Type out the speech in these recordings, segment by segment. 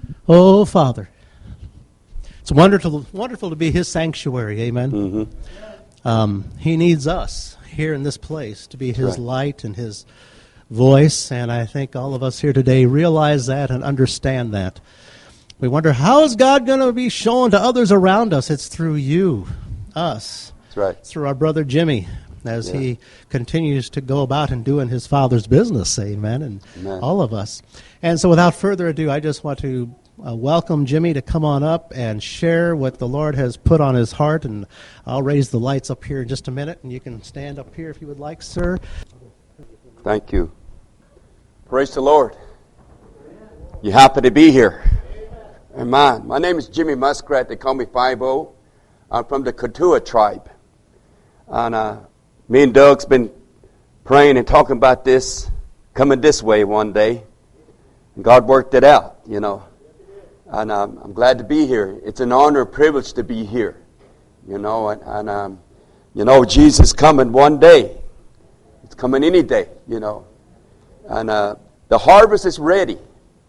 Oh, Father. It's wonderful to be His sanctuary, amen? Mm-hmm. He needs us here in this place to be His light and His voice, and I think all of us here today realize that and understand that. We wonder, how is God going to be shown to others around us? It's through you, us. That's right. It's through our brother Jimmy, as he continues to go about and doing his Father's business, amen, and all of us. And so without further ado, I just want to welcome Jimmy to come on up and share what the Lord has put on his heart, and I'll raise the lights up here in just a minute, and you can stand up here if you would like, sir. Thank you. Praise the Lord. You happy to be here. Amen. My name is Jimmy Muskrat. They call me 5-0. I'm from the Katua tribe. And me and Doug's been praying and talking about this, coming this way one day. And God worked it out, you know. And I'm glad to be here. It's an honor and privilege to be here, you know. And you know, Jesus is coming one day. It's coming any day, you know. And the harvest is ready.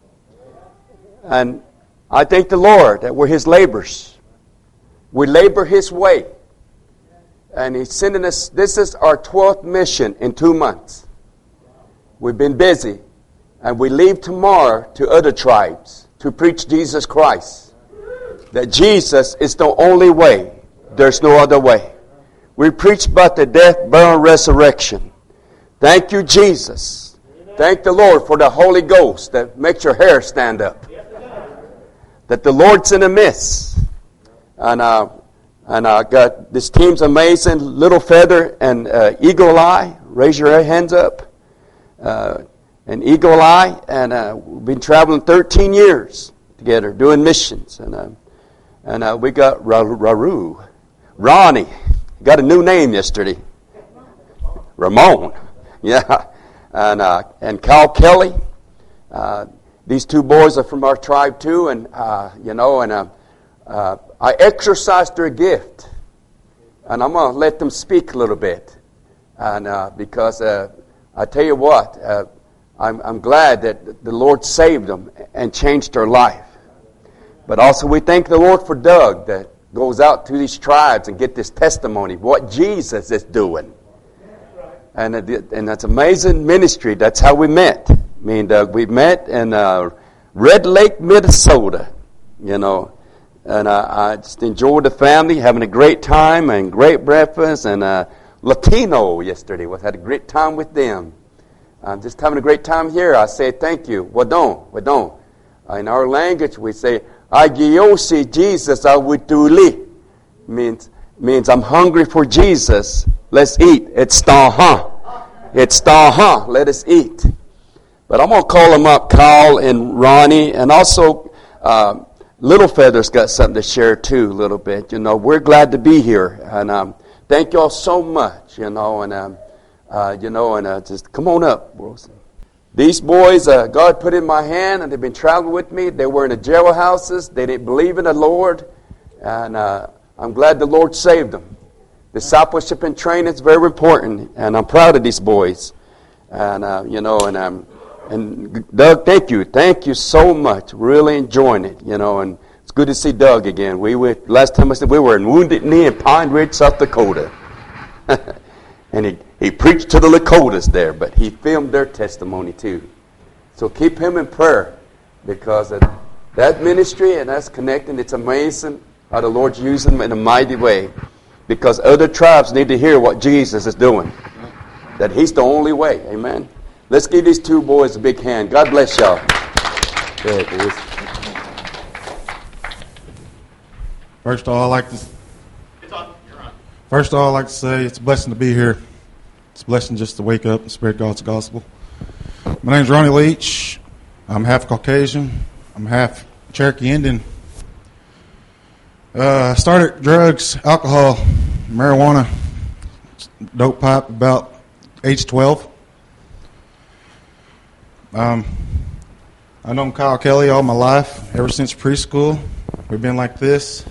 And I thank the Lord that we're His laborers. We labor His way. And He's sending us, this is our 12th mission in 2 months. We've been busy. And we leave tomorrow to other tribes to preach Jesus Christ. That Jesus is the only way. There's no other way. We preach about the death, burial, and resurrection. Thank you, Jesus. Thank the Lord for the Holy Ghost that makes your hair stand up. That the Lord's in the midst. And I got this team's amazing. Little Feather and Eagle Eye. Raise your hands up. And Eagle Eye. And we've been traveling 13 years together doing missions. And we got Ronnie. Got a new name yesterday. Ramon. Yeah. And Kyle Kelly. These two boys are from our tribe too, and you know, and I exercised their gift, and I'm gonna let them speak a little bit, and because I tell you what, I'm glad that the Lord saved them and changed their life. But also we thank the Lord for Doug that goes out to these tribes and get this testimony of what Jesus is doing. And that's amazing ministry. That's how we met. Me and Doug, we met in Red Lake, Minnesota, you know. And I just enjoyed the family, having a great time and great breakfast. And Latino yesterday, had a great time with them. Just having a great time here. I say thank you. Wadon. In our language, we say, Agiosi Jesus awituli. Means I'm hungry for Jesus. Let's eat. It's taha. It's taha. Let us eat. But I'm going to call them up, Kyle and Ronnie, and also Little Feather's got something to share too a little bit. You know, we're glad to be here, and thank you all so much. You know, and just come on up, boys. These boys, God put in my hand, and they've been traveling with me. They were in the jailhouses. They didn't believe in the Lord, and I'm glad the Lord saved them. Discipleship and training is very important, and I'm proud of these boys. And you know, and Doug, thank you so much. Really enjoying it, you know, and it's good to see Doug again. Last time I said we were in Wounded Knee in Pine Ridge, South Dakota, and he preached to the Lakotas there, but he filmed their testimony too. So keep him in prayer, because of that ministry and us connecting. It's amazing how the Lord's using them in a mighty way, because other tribes need to hear what Jesus is doing, that He's the only way. Amen. Let's give these two boys a big hand. God bless y'all. Go ahead, boys. First of all, I'd like to say it's a blessing to be here. It's a blessing just to wake up and spread God's gospel. My name's Ronnie Leach. I'm half Caucasian. I'm half Cherokee Indian. I started drugs, alcohol, marijuana, dope pipe about age 12. I've known Kyle Kelly all my life, ever since preschool. We've been like this.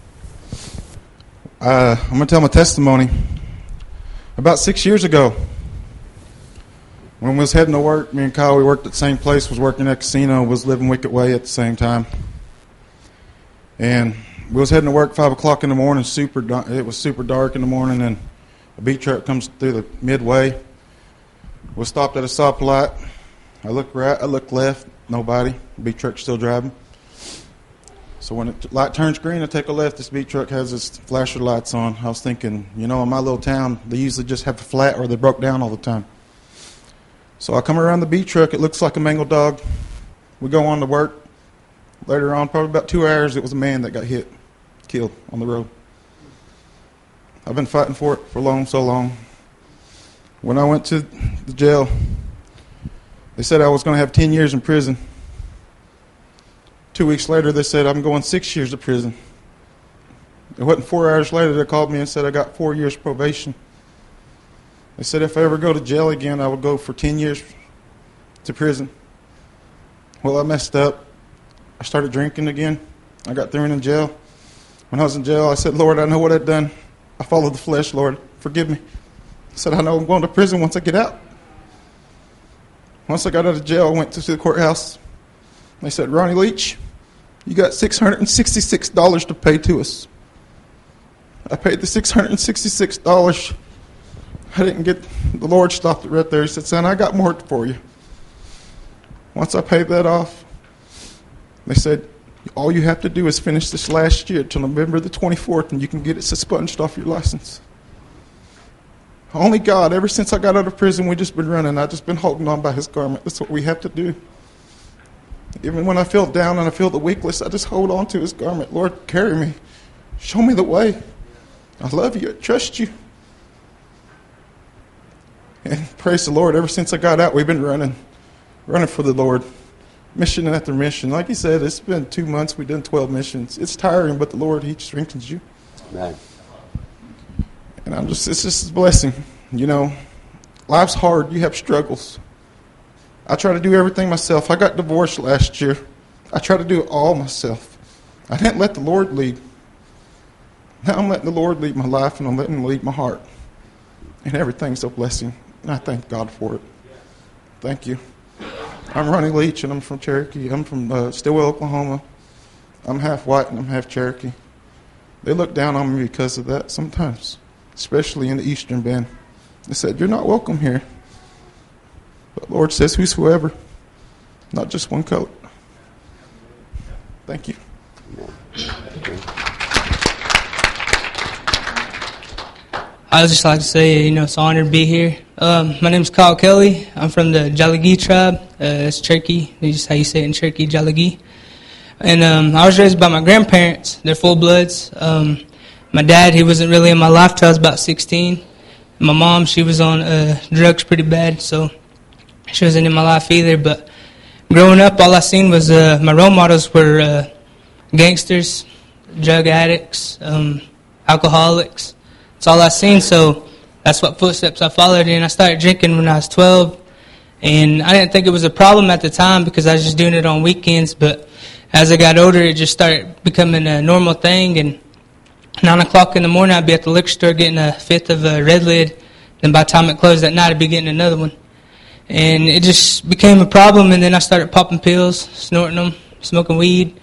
I'm going to tell my testimony. About 6 years ago, When we was heading to work, me and Kyle, we worked at the same place, was working at a casino, was living Wicked Way at the same time. And we was heading to work 5 o'clock in the morning. It was super dark in the morning, and a beat truck comes through the midway. We stopped at a stoplight. I look right, I look left, nobody. The beat truck's still driving. So when the light turns green, I take a left. This beat truck has its flasher lights on. I was thinking, in my little town, they usually just have a flat or they broke down all the time. So I come around the beat truck. It looks like a mangled dog. We go on to work. Later on, probably about 2 hours, it was a man that got killed on the road. I've been fighting for it for so long. When I went to the jail, they said I was going to have 10 years in prison. 2 weeks later, they said I'm going 6 years to prison. It wasn't 4 hours later, they called me and said I got 4 years probation. They said if I ever go to jail again, I would go for 10 years to prison. Well, I messed up. I started drinking again. I got thrown in jail. When I was in jail, I said, Lord, I know what I've done. I followed the flesh, Lord. Forgive me. I said, I know I'm going to prison once I get out. Once I got out of jail, I went to the courthouse. They said, Ronnie Leach, you got $666 to pay to us. I paid the $666. I didn't get, the Lord stopped it right there. He said, son, I got more for you. Once I paid that off, they said, all you have to do is finish this last year till November the 24th and you can get it expunged off your license. Only God, ever since I got out of prison, we've just been running. I've just been holding on by his garment. That's what we have to do. Even when I feel down and I feel the weakness, I just hold on to his garment. Lord, carry me. Show me the way. I love you. I trust you. And praise the Lord, ever since I got out, we've been running for the Lord. Mission after mission. Like he said, it's been 2 months. We've done 12 missions. It's tiring, but the Lord, he strengthens you. Amen. And it's just a blessing. Life's hard. You have struggles. I try to do everything myself. I got divorced last year. I try to do it all myself. I didn't let the Lord lead. Now I'm letting the Lord lead my life, and I'm letting him lead my heart. And everything's a blessing. And I thank God for it. Thank you. I'm Ronnie Leach, and I'm from Cherokee. I'm from Stillwell, Oklahoma. I'm half white and I'm half Cherokee. They look down on me because of that sometimes, especially in the Eastern Band. They said, you're not welcome here. But the Lord says, whosoever, not just one color. Thank you. I would just like to say, it's an honor to be here. My name is Kyle Kelly. I'm from the Jalagi tribe. It's Cherokee. That's just how you say it in Cherokee, Jalagi. And I was raised by my grandparents. They're full-bloods. My dad, he wasn't really in my life till I was about 16. My mom, she was on drugs pretty bad, so she wasn't in my life either. But growing up, all I seen was my role models were gangsters, drug addicts, alcoholics. That's all I seen, so that's what footsteps I followed in. I started drinking when I was 12, and I didn't think it was a problem at the time because I was just doing it on weekends, but as I got older, it just started becoming a normal thing, and 9 o'clock in the morning, I'd be at the liquor store getting a fifth of a Red Lid, then by the time it closed at night, I'd be getting another one. And it just became a problem, and then I started popping pills, snorting them, smoking weed.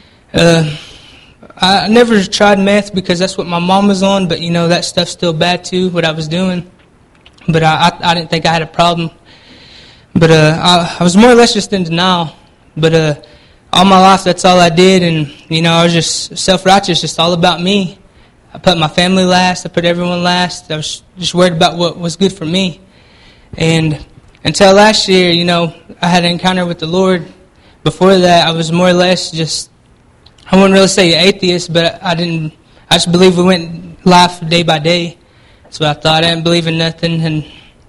I never tried meth because that's what my mom was on, but that stuff's still bad too, what I was doing. But I didn't think I had a problem. But I was more or less just in denial. But all my life, that's all I did, and I was just self-righteous, just all about me. I put my family last, I put everyone last. I was just worried about what was good for me. And until last year, I had an encounter with the Lord. Before that, I was more or less just, I wouldn't really say atheist, but I just believe we went life day by day. That's what I thought. I didn't believe in nothing. And,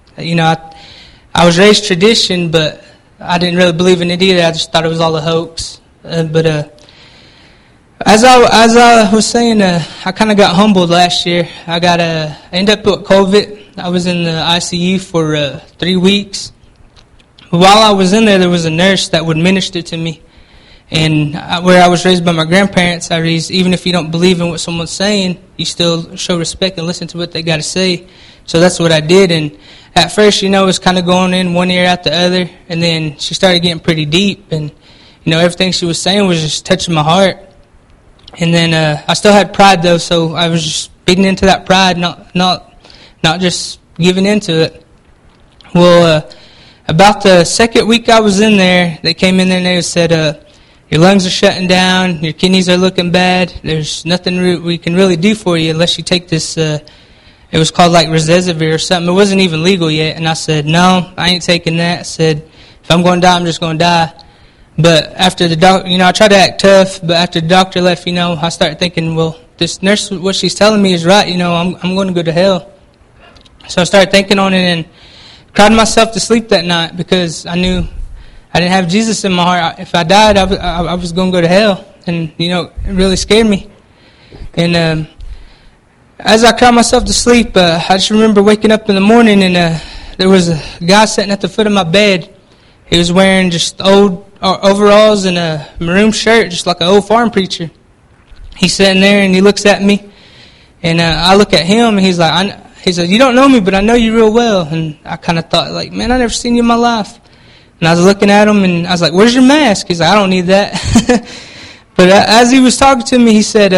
I was raised tradition, but I didn't really believe in it either. I just thought it was all a hoax. But as I was saying, I kind of got humbled last year. I ended up with COVID. I was in the ICU for 3 weeks. While I was in there was a nurse that would minister to me. And where I was raised by my grandparents, even if you don't believe in what someone's saying, you still show respect and listen to what they got to say So that's what I did. And at first, it was kind of going in one ear out the other. And then she started getting pretty deep. And, everything she was saying was just touching my heart. And then I still had pride, though, so I was just beating into that pride, not just giving into it. Well, about the second week I was in there, they came in there and they said, your lungs are shutting down, your kidneys are looking bad, there's nothing we can really do for you unless you take this, it was called like Rezezavir or something. It wasn't even legal yet. And I said, no, I ain't taking that. I said, if I'm going to die, I'm just going to die. But after the doctor, I tried to act tough, but after the doctor left, I started thinking, well, this nurse, what she's telling me is right, I'm going to go to hell. So I started thinking on it and cried myself to sleep that night because I knew I didn't have Jesus in my heart. If I died, I was going to go to hell. And, it really scared me. And as I cried myself to sleep, I just remember waking up in the morning and there was a guy sitting at the foot of my bed. He was wearing just old overalls and a maroon shirt, just like an old farm preacher. He's sitting there and he looks at me, and I look at him, and he said, you don't know me, but I know you real well. And I kind of thought, like, man, I never seen you in my life. And I was looking at him, and I was like, where's your mask? He's like, I don't need that. But as he was talking to me, he said,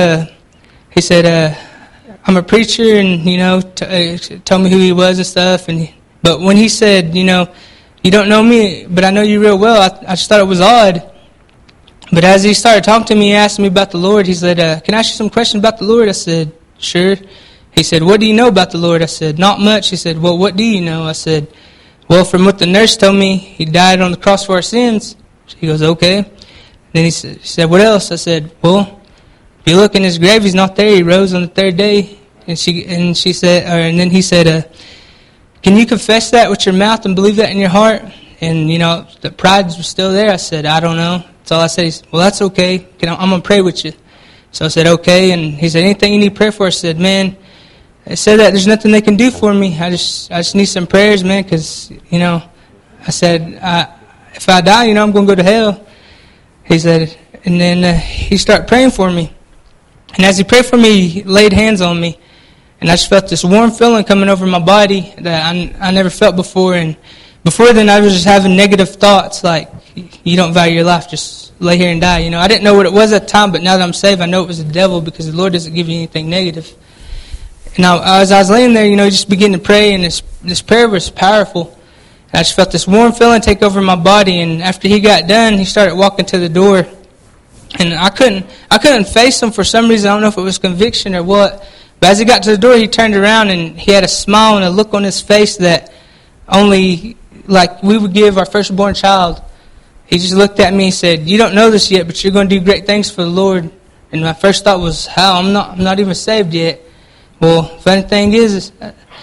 I'm a preacher, and, told me who he was and stuff. But when he said, you don't know me, but I know you real well, I just thought it was odd. But as he started talking to me, he asked me about the Lord. He said, can I ask you some questions about the Lord? I said, sure. He said, what do you know about the Lord? I said, not much. He said, well, what do you know? I said, well, from what the nurse told me, he died on the cross for our sins. He goes, okay. Then he said, what else? I said, well, if you look in his grave, he's not there. He rose on the third day. And she said, and then he said, can you confess that with your mouth and believe that in your heart? And, the pride was still there. I said, I don't know. That's all I said. He said, well, that's okay. I'm going to pray with you. So I said, okay. And he said, anything you need prayer for? I said, man, I said that there's nothing they can do for me. I just need some prayers, man, because, I said, if I die, I'm going to go to hell. He said, and then he started praying for me. And as he prayed for me, he laid hands on me. And I just felt this warm feeling coming over my body that I never felt before. And before then, I was just having negative thoughts like, you don't value your life, just lay here and die. I didn't know what it was at the time, but now that I'm saved, I know it was the devil because the Lord doesn't give you anything negative. And as I was laying there, just beginning to pray, and this prayer was powerful. And I just felt this warm feeling take over my body. And after he got done, he started walking to the door. And I couldn't face him for some reason. I don't know if it was conviction or what. But as he got to the door, he turned around and he had a smile and a look on his face that only like we would give our firstborn child. He just looked at me and said, you don't know this yet, but you're going to do great things for the Lord. And my first thought was, how? I'm not even saved yet. Well, funny thing is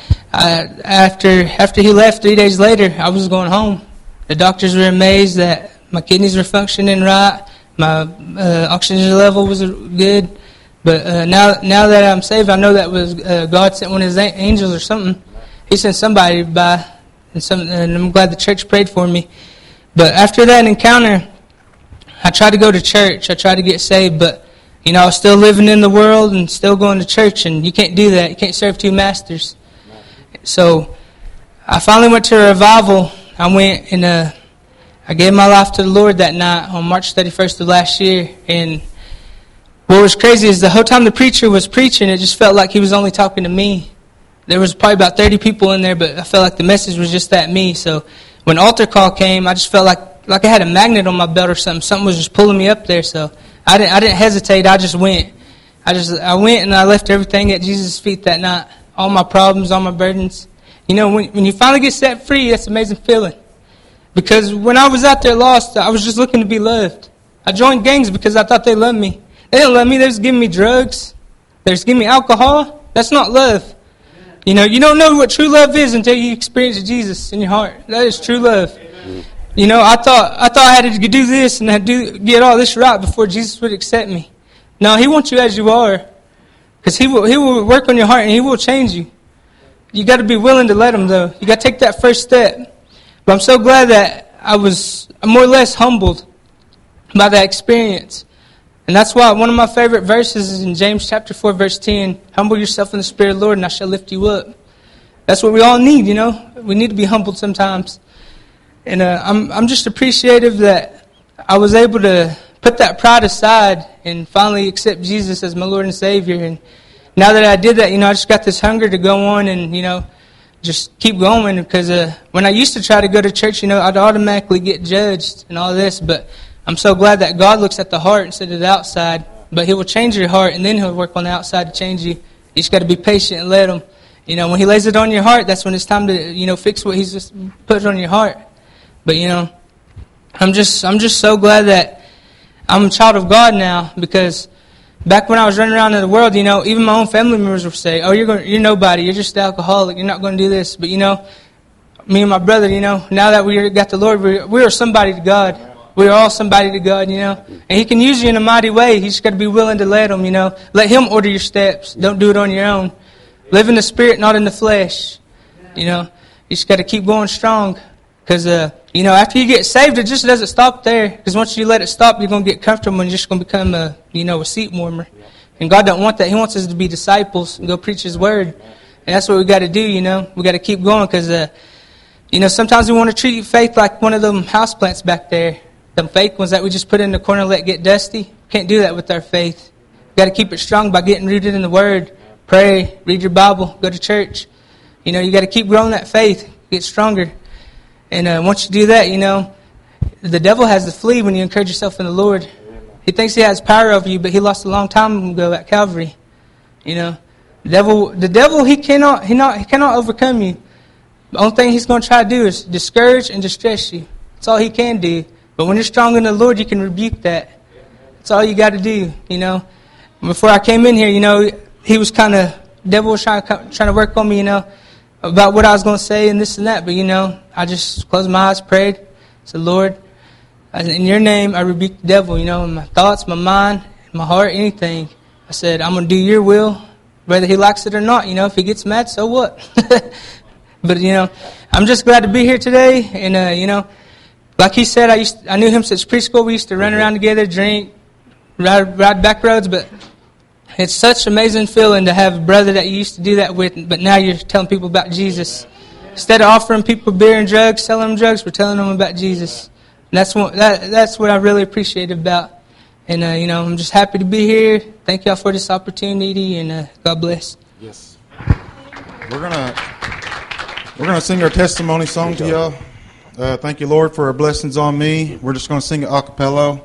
after he left 3 days later, I was going home. The doctors were amazed that my kidneys were functioning right. My oxygen level was good. But now that I'm saved, I know that was God sent one of his angels or something. He sent somebody by, and I'm glad the church prayed for me. But after that encounter, I tried to go to church. I tried to get saved, but I was still living in the world and still going to church, and you can't do that. You can't serve two masters. So I finally went to a revival. I went and I gave my life to the Lord that night on March 31st of last year, and what was crazy is the whole time the preacher was preaching, it just felt like he was only talking to me. There was probably about 30 people in there, but I felt like the message was just that me. So when altar call came, I just felt like I had a magnet on my belt or something. Something was just pulling me up there. So I didn't hesitate. I just went. I went and I left everything at Jesus' feet that night. All my problems, all my burdens. When you finally get set free, that's an amazing feeling. Because when I was out there lost, I was just looking to be loved. I joined gangs because I thought they loved me. They didn't love me. They was giving me drugs. They was giving me alcohol. That's not love. You don't know what true love is until you experience Jesus in your heart. That is true love. I thought I had to do this and get all this right before Jesus would accept me. No, he wants you as you are. Because he will work on your heart and he will change you. You got to be willing to let him, though. You got to take that first step. But I'm so glad that I'm more or less humbled by that experience. And that's why one of my favorite verses is in James chapter 4, verse 10. Humble yourself in the Spirit of the Lord, and I shall lift you up. that's what we all need, you know. We need to be humbled sometimes. And I'm just appreciative that I was able to put that pride aside and finally accept Jesus as my Lord and Savior. And now that I did that, you know, I just got this hunger to go on and, you know, just keep going. Because when I used to try to go to church, you know, I'd automatically get judged and all this. But I'm so glad that God looks at the heart instead of the outside. But He will change your heart, and then He'll work on the outside to change you. You just got to be patient and let Him. You know, when He lays it on your heart, that's when it's time to, you know, fix what He's just put on your heart. But, you know, I'm just so glad that I'm a child of God now, because back when I was running around in the world, you know, even my own family members would say, "Oh, you're nobody. You're just an alcoholic. You're not going to do this." But, you know, me and my brother, you know, now that we got the Lord, we are somebody to God. We are all somebody to God, you know. And He can use you in a mighty way. You just got to be willing to let Him, you know. Let Him order your steps. Don't do it on your own. Live in the Spirit, not in the flesh. You know, you just got to keep going strong. Because, you know, after you get saved, it just doesn't stop there. Because once you let it stop, you're going to get comfortable and you're just going to become a seat warmer. And God don't want that. He wants us to be disciples and go preach His Word. And that's what we got to do, you know. We got to keep going because, you know, sometimes we want to treat faith like one of them houseplants back there. Them fake ones that we just put in the corner and let get dusty. Can't do that with our faith. Got to keep it strong by getting rooted in the Word. Pray, read your Bible, go to church. You know, you got to keep growing that faith, get stronger. And once you do that, you know, the devil has to flee when you encourage yourself in the Lord. He thinks he has power over you, but he lost a long time ago at Calvary. You know, the devil, he cannot overcome you. The only thing he's going to try to do is discourage and distress you. That's all he can do. But when you're strong in the Lord, you can rebuke that. That's all you got to do, you know. Before I came in here, you know, devil was trying to work on me, you know, about what I was going to say and this and that. But, you know, I just closed my eyes, prayed, said, "Lord, in your name, I rebuke the devil, you know, in my thoughts, my mind, my heart, anything." I said, "I'm going to do your will, whether he likes it or not. You know, if he gets mad, so what?" But, you know, I'm just glad to be here today. And, you know, like he said, I knew him since preschool. We used to run around together, drink, ride back roads. But it's such an amazing feeling to have a brother that you used to do that with, but now you're telling people about Jesus. Instead of offering people beer and drugs, selling them drugs, we're telling them about Jesus. And that's what I really appreciate about. And, you know, I'm just happy to be here. Thank y'all for this opportunity, and God bless. Yes. We're gonna sing our testimony song to y'all. Thank you, Lord, for our blessings on me. We're just going to sing it a cappella.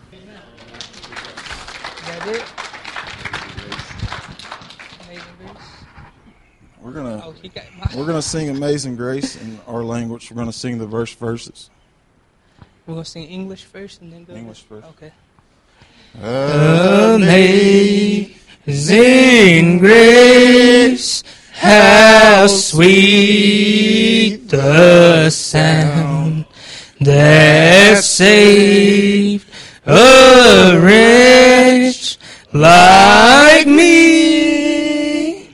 We're gonna sing Amazing Grace in our language. We're gonna sing the verses. We're gonna sing English first and then go English first. Okay. Amazing grace, how sweet the sound that saved a wretch like me.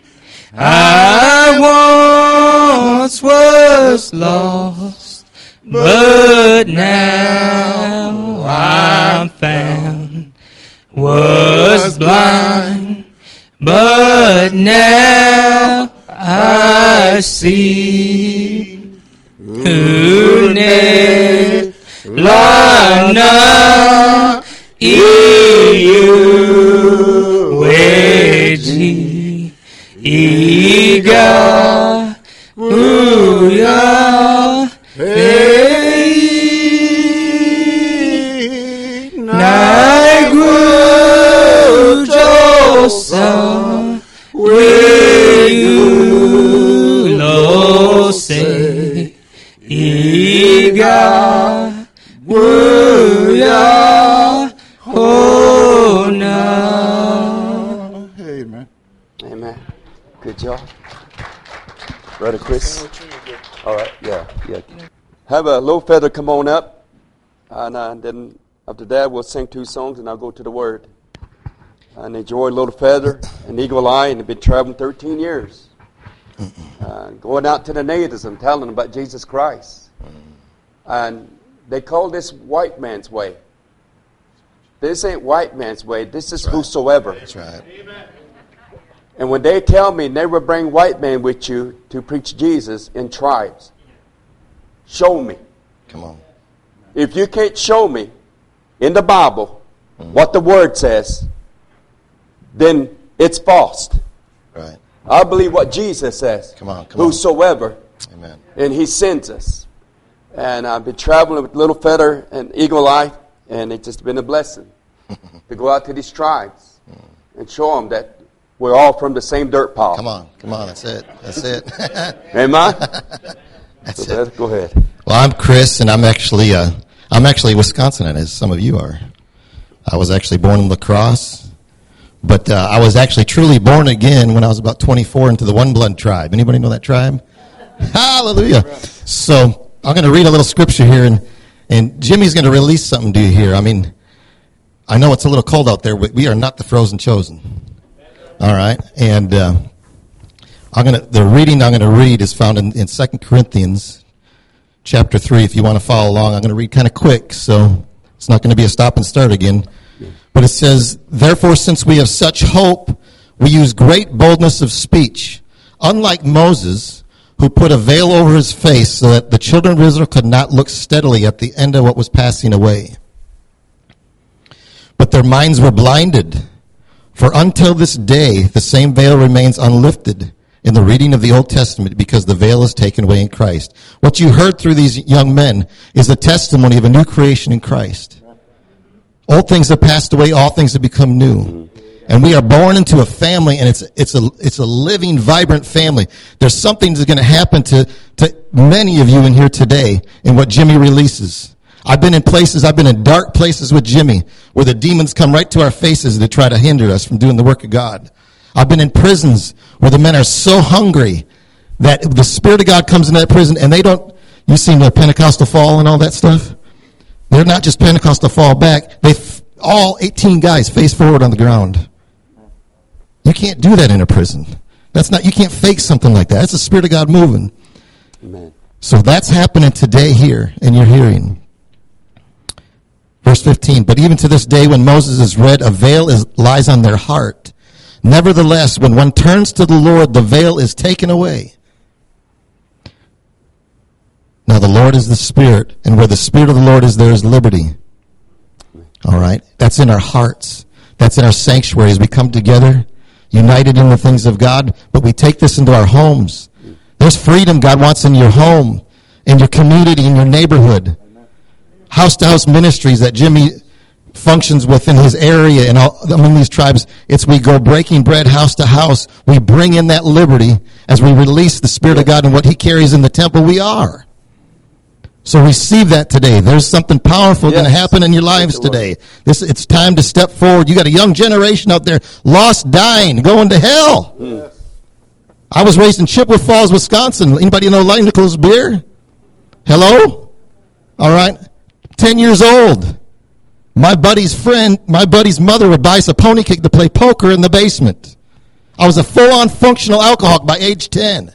I once was lost, but now I'm found. Was blind, but now I see. Who never na iu weji iga uya hey naigu josa we lo say iga uya hona. Amen. Amen. Good job. Brother Chris. All right. Yeah. Have a Little Feather come on up. And then after that, we'll sing 2 songs and I'll go to the Word. And enjoy Little Feather and Eagle Eye, and they've been traveling 13 years. Going out to the natives and telling them about Jesus Christ. And they call this white man's way. This ain't white man's way. This is whosoever. That's right. And when they tell me never bring white men with you to preach Jesus in tribes, show me. Come on. If you can't show me in the Bible what the Word says, then it's false. Right. I believe what Jesus says. Come on. Whosoever. Amen. And He sends us. And I've been traveling with Little Feather and Eagle Eye, and it's just been a blessing to go out to these tribes and show them that we're all from the same dirt pile. Come on. That's it. Amen? That's So it. go ahead. Well, I'm Chris, and I'm actually Wisconsin, as some of you are. I was actually born in La Crosse, but I was actually truly born again when I was about 24 into the One Blood tribe. Anybody know that tribe? Hallelujah. So I'm going to read a little scripture here, and Jimmy's going to release something to you here. I mean, I know it's a little cold out there, but we are not the frozen chosen. All right, and the reading I'm going to read is found in 2 Corinthians chapter 3. If you want to follow along, I'm going to read kind of quick, so it's not going to be a stop and start again. But it says, "Therefore, since we have such hope, we use great boldness of speech, unlike Moses, who put a veil over his face so that the children of Israel could not look steadily at the end of what was passing away. But their minds were blinded. For until this day, the same veil remains unlifted in the reading of the Old Testament because the veil is taken away in Christ." What you heard through these young men is the testimony of a new creation in Christ. Old things have passed away, all things have become new. And we are born into a family, and it's a living, vibrant family. There's something that's going to happen to many of you in here today in what Jimmy releases. I've been in dark places with Jimmy, where the demons come right to our faces to try to hinder us from doing the work of God. I've been in prisons where the men are so hungry that the Spirit of God comes into that prison, and you seen the Pentecostal fall and all that stuff? They're not just Pentecostal fall back. All 18 guys face forward on the ground. You can't do that in a prison. You can't fake something like that. That's the Spirit of God moving. Amen. So that's happening today here in your hearing. Verse 15, "But even to this day when Moses is read, a veil lies on their heart. Nevertheless, when one turns to the Lord, the veil is taken away. Now the Lord is the Spirit, and where the Spirit of the Lord is, there is liberty." All right? That's in our hearts. That's in our sanctuaries. We come together, united in the things of God, but we take this into our homes. There's freedom God wants in your home, in your community, in your neighborhood. House-to-house ministries that Jimmy functions within his area and among these tribes, we go breaking bread house to house. We bring in that liberty as we release the Spirit of God and what He carries in the temple we are. So receive that today. There's something powerful going to happen in your lives today. It's time to step forward. You got a young generation out there, lost, dying, going to hell. Yes. I was raised in Chippewa Falls, Wisconsin. Anybody know Light Nichols beer? Hello? All right. 10 years old. My buddy's mother would buy us a pony cake to play poker in the basement. I was a full-on functional alcoholic by age 10.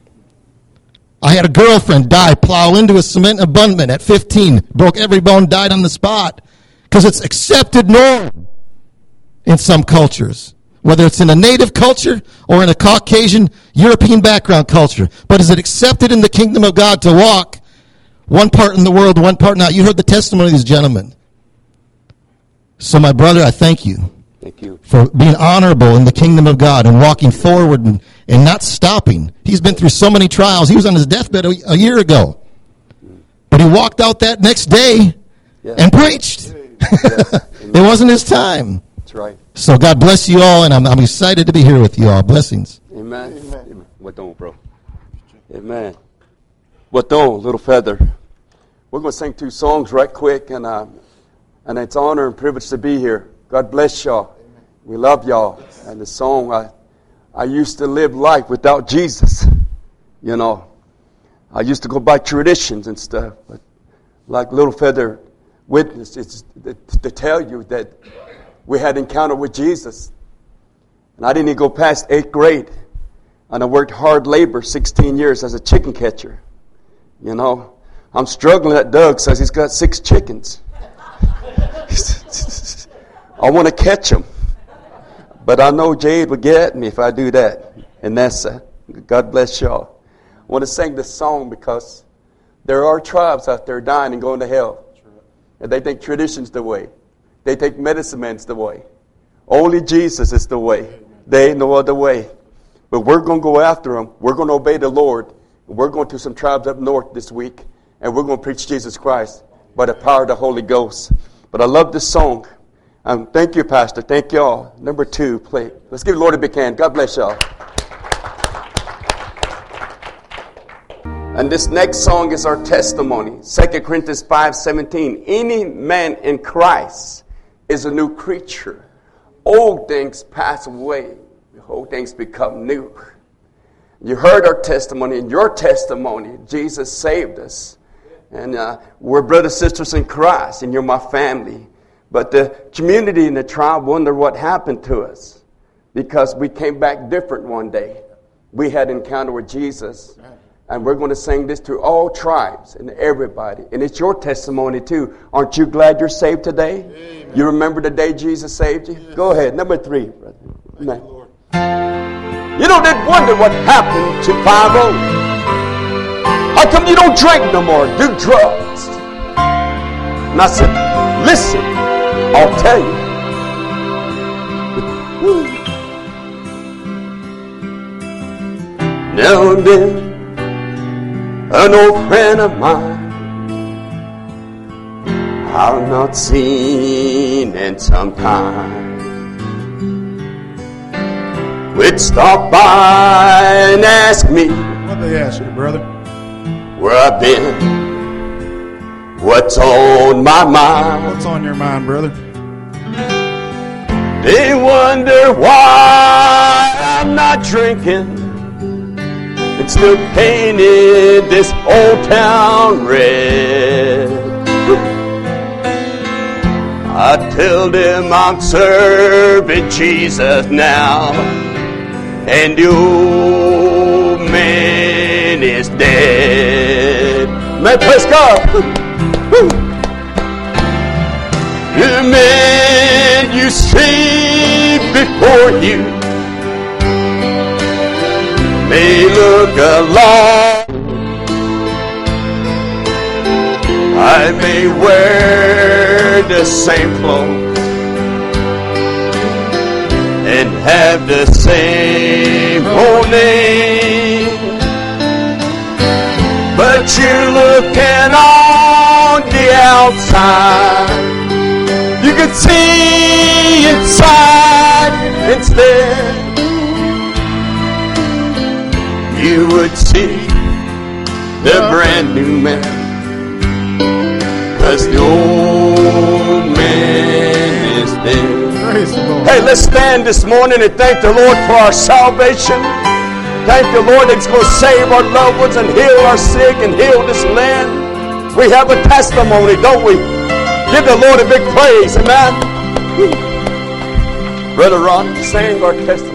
I had a girlfriend plow into a cement abutment at 15, broke every bone, died on the spot. Because it's accepted norm in some cultures. Whether it's in a native culture or in a Caucasian, European background culture. But is it accepted in the kingdom of God to walk one part in the world, one part not? You heard the testimony of these gentlemen. So my brother, I thank you. Thank you for being honorable in the kingdom of God and walking forward and not stopping. He's been through so many trials. He was on his deathbed a year ago. But he walked out that next day and preached. Yes. It wasn't his time. That's right. So God bless you all, and I'm excited to be here with you all. Blessings. Amen. Amen. What on, bro? Amen. What on, Little Feather? We're going to sing 2 songs right quick, and it's an honor and privilege to be here. God bless y'all. We love y'all. And the song, I used to live life without Jesus. You know, I used to go by traditions and stuff. But like Little Feather witnessed, it's to tell you that we had encounter with Jesus. And I didn't even go past 8th grade. And I worked hard labor 16 years as a chicken catcher. You know, I'm struggling at Doug says he's got 6 chickens. I want to catch them. But I know Jade would get at me if I do that. And that's God bless y'all. I want to sing this song because there are tribes out there dying and going to hell. And they think tradition's the way. They think medicine man's the way. Only Jesus is the way. There ain't no other way. But we're going to go after them. We're going to obey the Lord. We're going to some tribes up north this week. And we're going to preach Jesus Christ by the power of the Holy Ghost. But I love this song. Thank you, Pastor. Thank y'all. Number 2, play. Let's give the Lord a big hand. God bless y'all. And this next song is our testimony. 2 Corinthians 5:17. Any man in Christ is a new creature. Old things pass away. Old things become new. You heard our testimony. In your testimony, Jesus saved us. And we're brothers and sisters in Christ. And you're my family. But the community and the tribe wonder what happened to us. Because we came back different one day. We had an encounter with Jesus. And we're going to sing this to all tribes and everybody. And it's your testimony too. Aren't you glad you're saved today? Amen. You remember the day Jesus saved you? Yes. Go ahead. Number 3, brother. Amen. You know, they'd wonder what happened to 5-0. How come you don't drink no more, do drugs? And I said, listen, I'll tell you. Now and then, an old friend of mine I've not seen in some time would stop by and ask me, what they ask you, brother? Where I've been, what's on my mind. What's on your mind, brother? They wonder why I'm not drinking. It's still painted this old town red. I tell them I'm serving Jesus now, and the old man is dead. Man, praise God. The man you see before you may look along. I may wear the same clothes and have the same old name, but you're looking on the outside. You can see inside instead. You would see the brand new man, 'cause the old man is dead. Hey, let's stand this morning and thank the Lord for our salvation. Thank the Lord that's going to save our loved ones and heal our sick and heal this land. We have a testimony, don't we? Give the Lord a big praise, amen. Brother Ron, sing our testimony.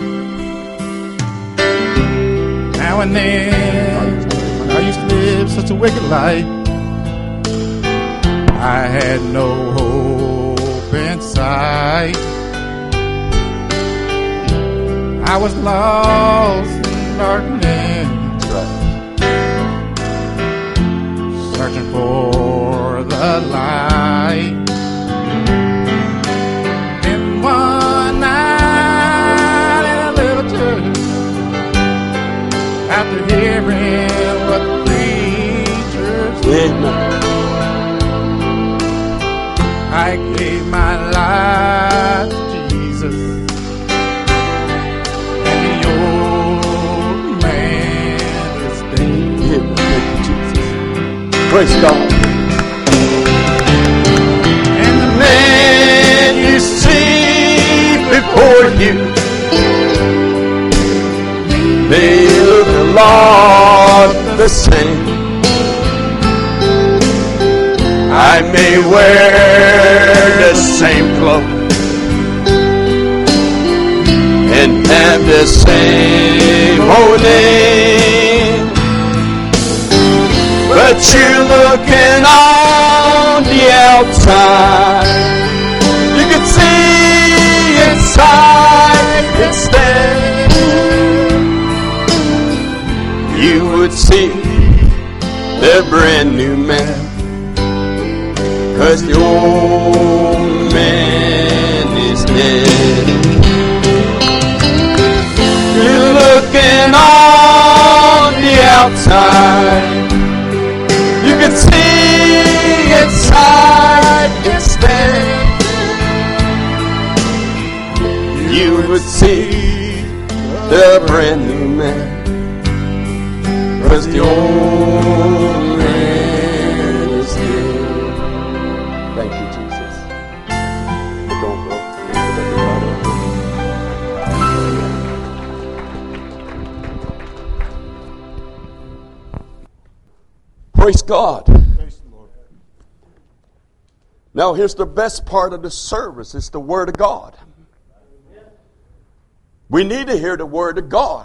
Now and then, when I used to live such a wicked life, I had no hope in sight. I was lost in darkness, searching for the light. And one night in a little church, after hearing what the preachers did, I gave my life to Jesus, and the old man is dead. Praise God. And the man you see before you may look a lot the same. I may wear the same clothes and have the same old name, but you're looking on the outside. You can see inside would see the brand new man. 'Cause the old man is dead. You're looking on the outside. You can see inside instead. You would see the brand new man. 'Cause the old man is dead. Thank you, Jesus. But don't go. Praise God. Now here's the best part of the service. It's the Word of God. We need to hear the Word of God.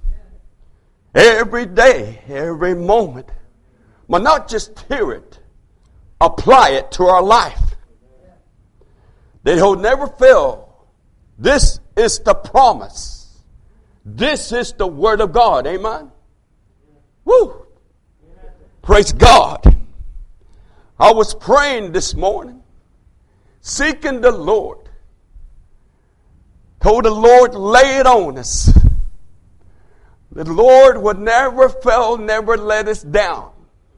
Every day, every moment. But not just hear it. Apply it to our life. That He'll never fail. This is the promise. This is the Word of God. Amen? Woo! Praise God. I was praying this morning, seeking the Lord. Told the Lord, lay it on us. The Lord would never fail, never let us down.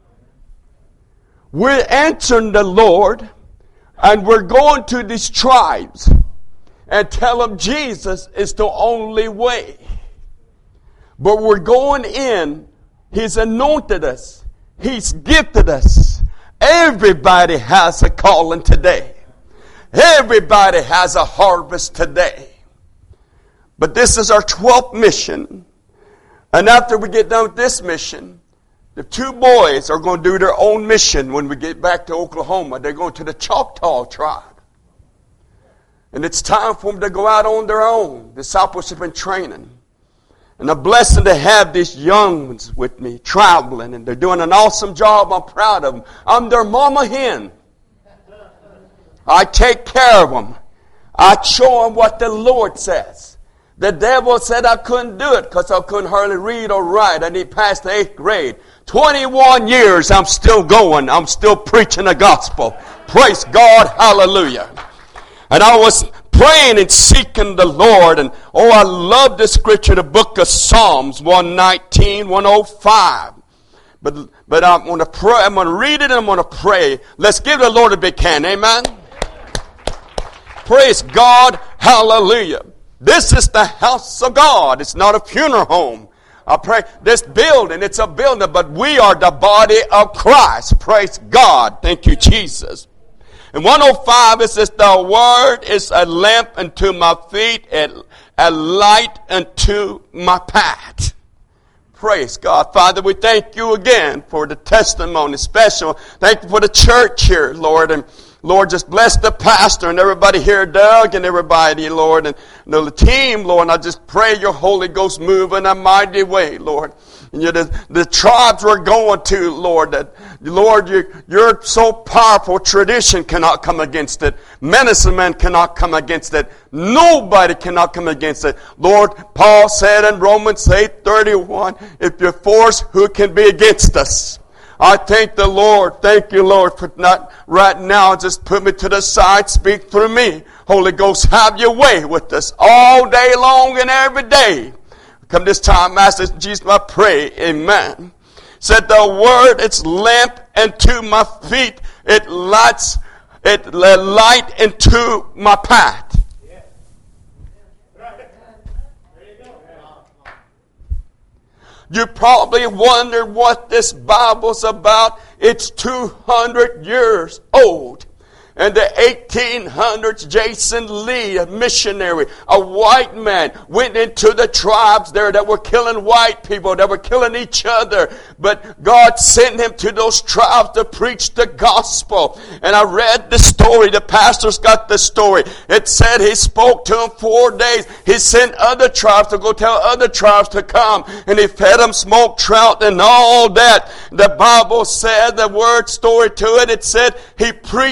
We're answering the Lord, and we're going to these tribes and tell them Jesus is the only way. But we're going in. He's anointed us. He's gifted us. Everybody has a calling today. Everybody has a harvest today. But this is our 12th mission. And after we get done with this mission, the two boys are going to do their own mission when we get back to Oklahoma. They're going to the Choctaw tribe. And it's time for them to go out on their own. Discipleship and training. And a blessing to have these young ones with me traveling. And they're doing an awesome job. I'm proud of them. I'm their mama hen. I take care of them. I show them what the Lord says. The devil said I couldn't do it because I couldn't hardly read or write. I need past the 8th grade. 21 years I'm still going. I'm still preaching the gospel. Praise God. Hallelujah. And I was praying and seeking the Lord. And oh, I love the scripture, the book of Psalms 119, 105. But I'm going to pray. I'm going to read it and I'm going to pray. Let's give the Lord a big hand. Amen. Praise God. Hallelujah. This is the house of God. It's not a funeral home. I pray this building, it's a building, but we are the body of Christ. Praise God. Thank you, Jesus. In 105, it says, the word is a lamp unto my feet, a light unto my path. Praise God. Father, we thank you again for the testimony special. Thank you for the church here, Lord. And Lord, just bless the pastor and everybody here, Doug, and everybody, Lord, and the team, Lord. And I just pray your Holy Ghost move in a mighty way, Lord. And the tribes we're going to, Lord, that, Lord, you're so powerful, tradition cannot come against it. Medicine man cannot come against it. Nobody cannot come against it. Lord, Paul said in Romans 8:31, if you're for us, who can be against us? I thank the Lord. Thank you, Lord, for not right now. Just put me to the side. Speak through me. Holy Ghost, have your way with us all day long and every day. Come this time, Master Jesus, I pray. Amen. Said the word, it's lamp unto my feet. It light into my path. You probably wonder what this Bible's about. It's 200 years old. In the 1800s, Jason Lee, a missionary, a white man, went into the tribes there that were killing white people, that were killing each other. But God sent him to those tribes to preach the gospel. And I read the story. The pastor's got the story. It said he spoke to them 4 days. He sent other tribes to go tell other tribes to come. And he fed them smoked trout and all that. The Bible said, the word story to it, it said he preached the gospel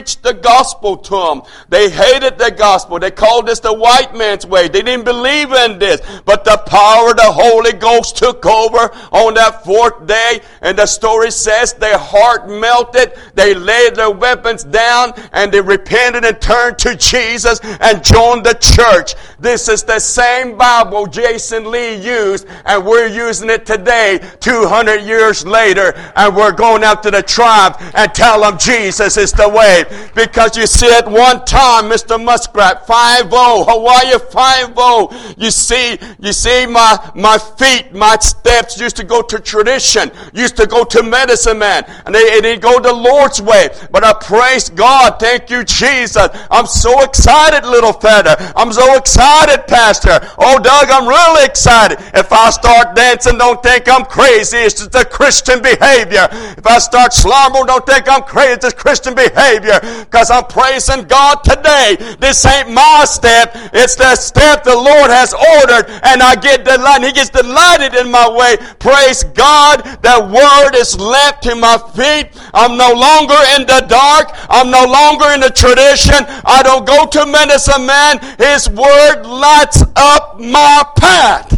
gospel to them. They hated the gospel. They called this the white man's way. They didn't believe in this. But the power of the Holy Ghost took over on that fourth day. And the story says their heart melted. They laid their weapons down and they repented and turned to Jesus and joined the church. This is the same Bible Jason Lee used, and we're using it today, 200 years later, and we're going out to the tribe and tell them Jesus is the way. Because you see, at one time, Mr. Muskrat, 5-0, Hawaii 5-0. You see my feet, my steps used to go to tradition, used to go to medicine man, and they didn't go the Lord's way. But I praise God, thank you, Jesus. I'm so excited, little feather. I'm so excited, Pastor. Oh, Doug, I'm really excited. If I start dancing, don't think I'm crazy. It's just a Christian behavior. If I start slumbering, don't think I'm crazy. It's Christian behavior. Because I'm praising God today. This ain't my step. It's the step the Lord has ordered. And I get delighted. He gets delighted in my way. Praise God. That word is lamp to my feet. I'm no longer in the dark. I'm no longer in the tradition. I don't go to medicine man. His word lights up my path.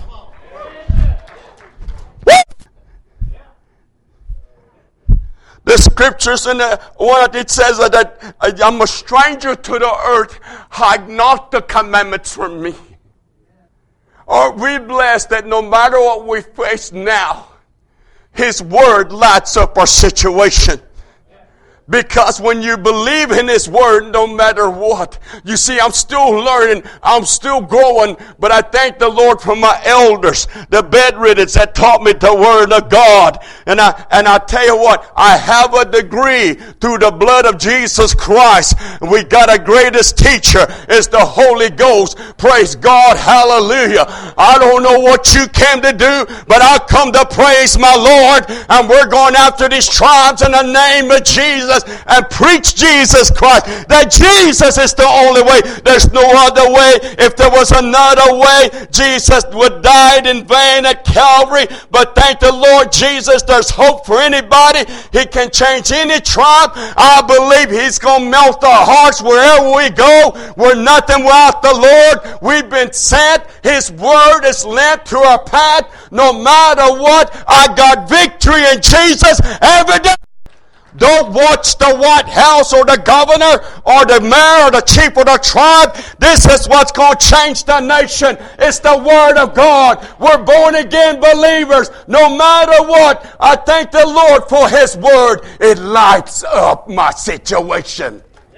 The scriptures in the one it says that I'm a stranger to the earth. Hide not the commandments from me. Are we blessed that no matter what we face now, His word lights up our situation? Because when you believe in His word, no matter what, you see, I'm still learning, I'm still growing, but I thank the Lord for my elders, the bedriddens that taught me the word of God. And I tell you what, I have a degree through the blood of Jesus Christ. We got a greatest teacher, it's the Holy Ghost. Praise God, hallelujah. I don't know what you came to do, but I come to praise my Lord, and we're going after these tribes in the name of Jesus. And preach Jesus Christ. That Jesus is the only way. There's no other way. If there was another way, Jesus would die in vain at Calvary. But thank the Lord Jesus, there's hope for anybody. He can change any tribe. I believe He's going to melt our hearts wherever we go. We're nothing without the Lord. We've been sent. His word is lamp to our path. No matter what, I got victory in Jesus every day. Don't watch the White House or the governor or the mayor or the chief of the tribe. This is what's going to change the nation. It's the Word of God. We're born again believers. No matter what, I thank the Lord for His Word. It lights up my situation.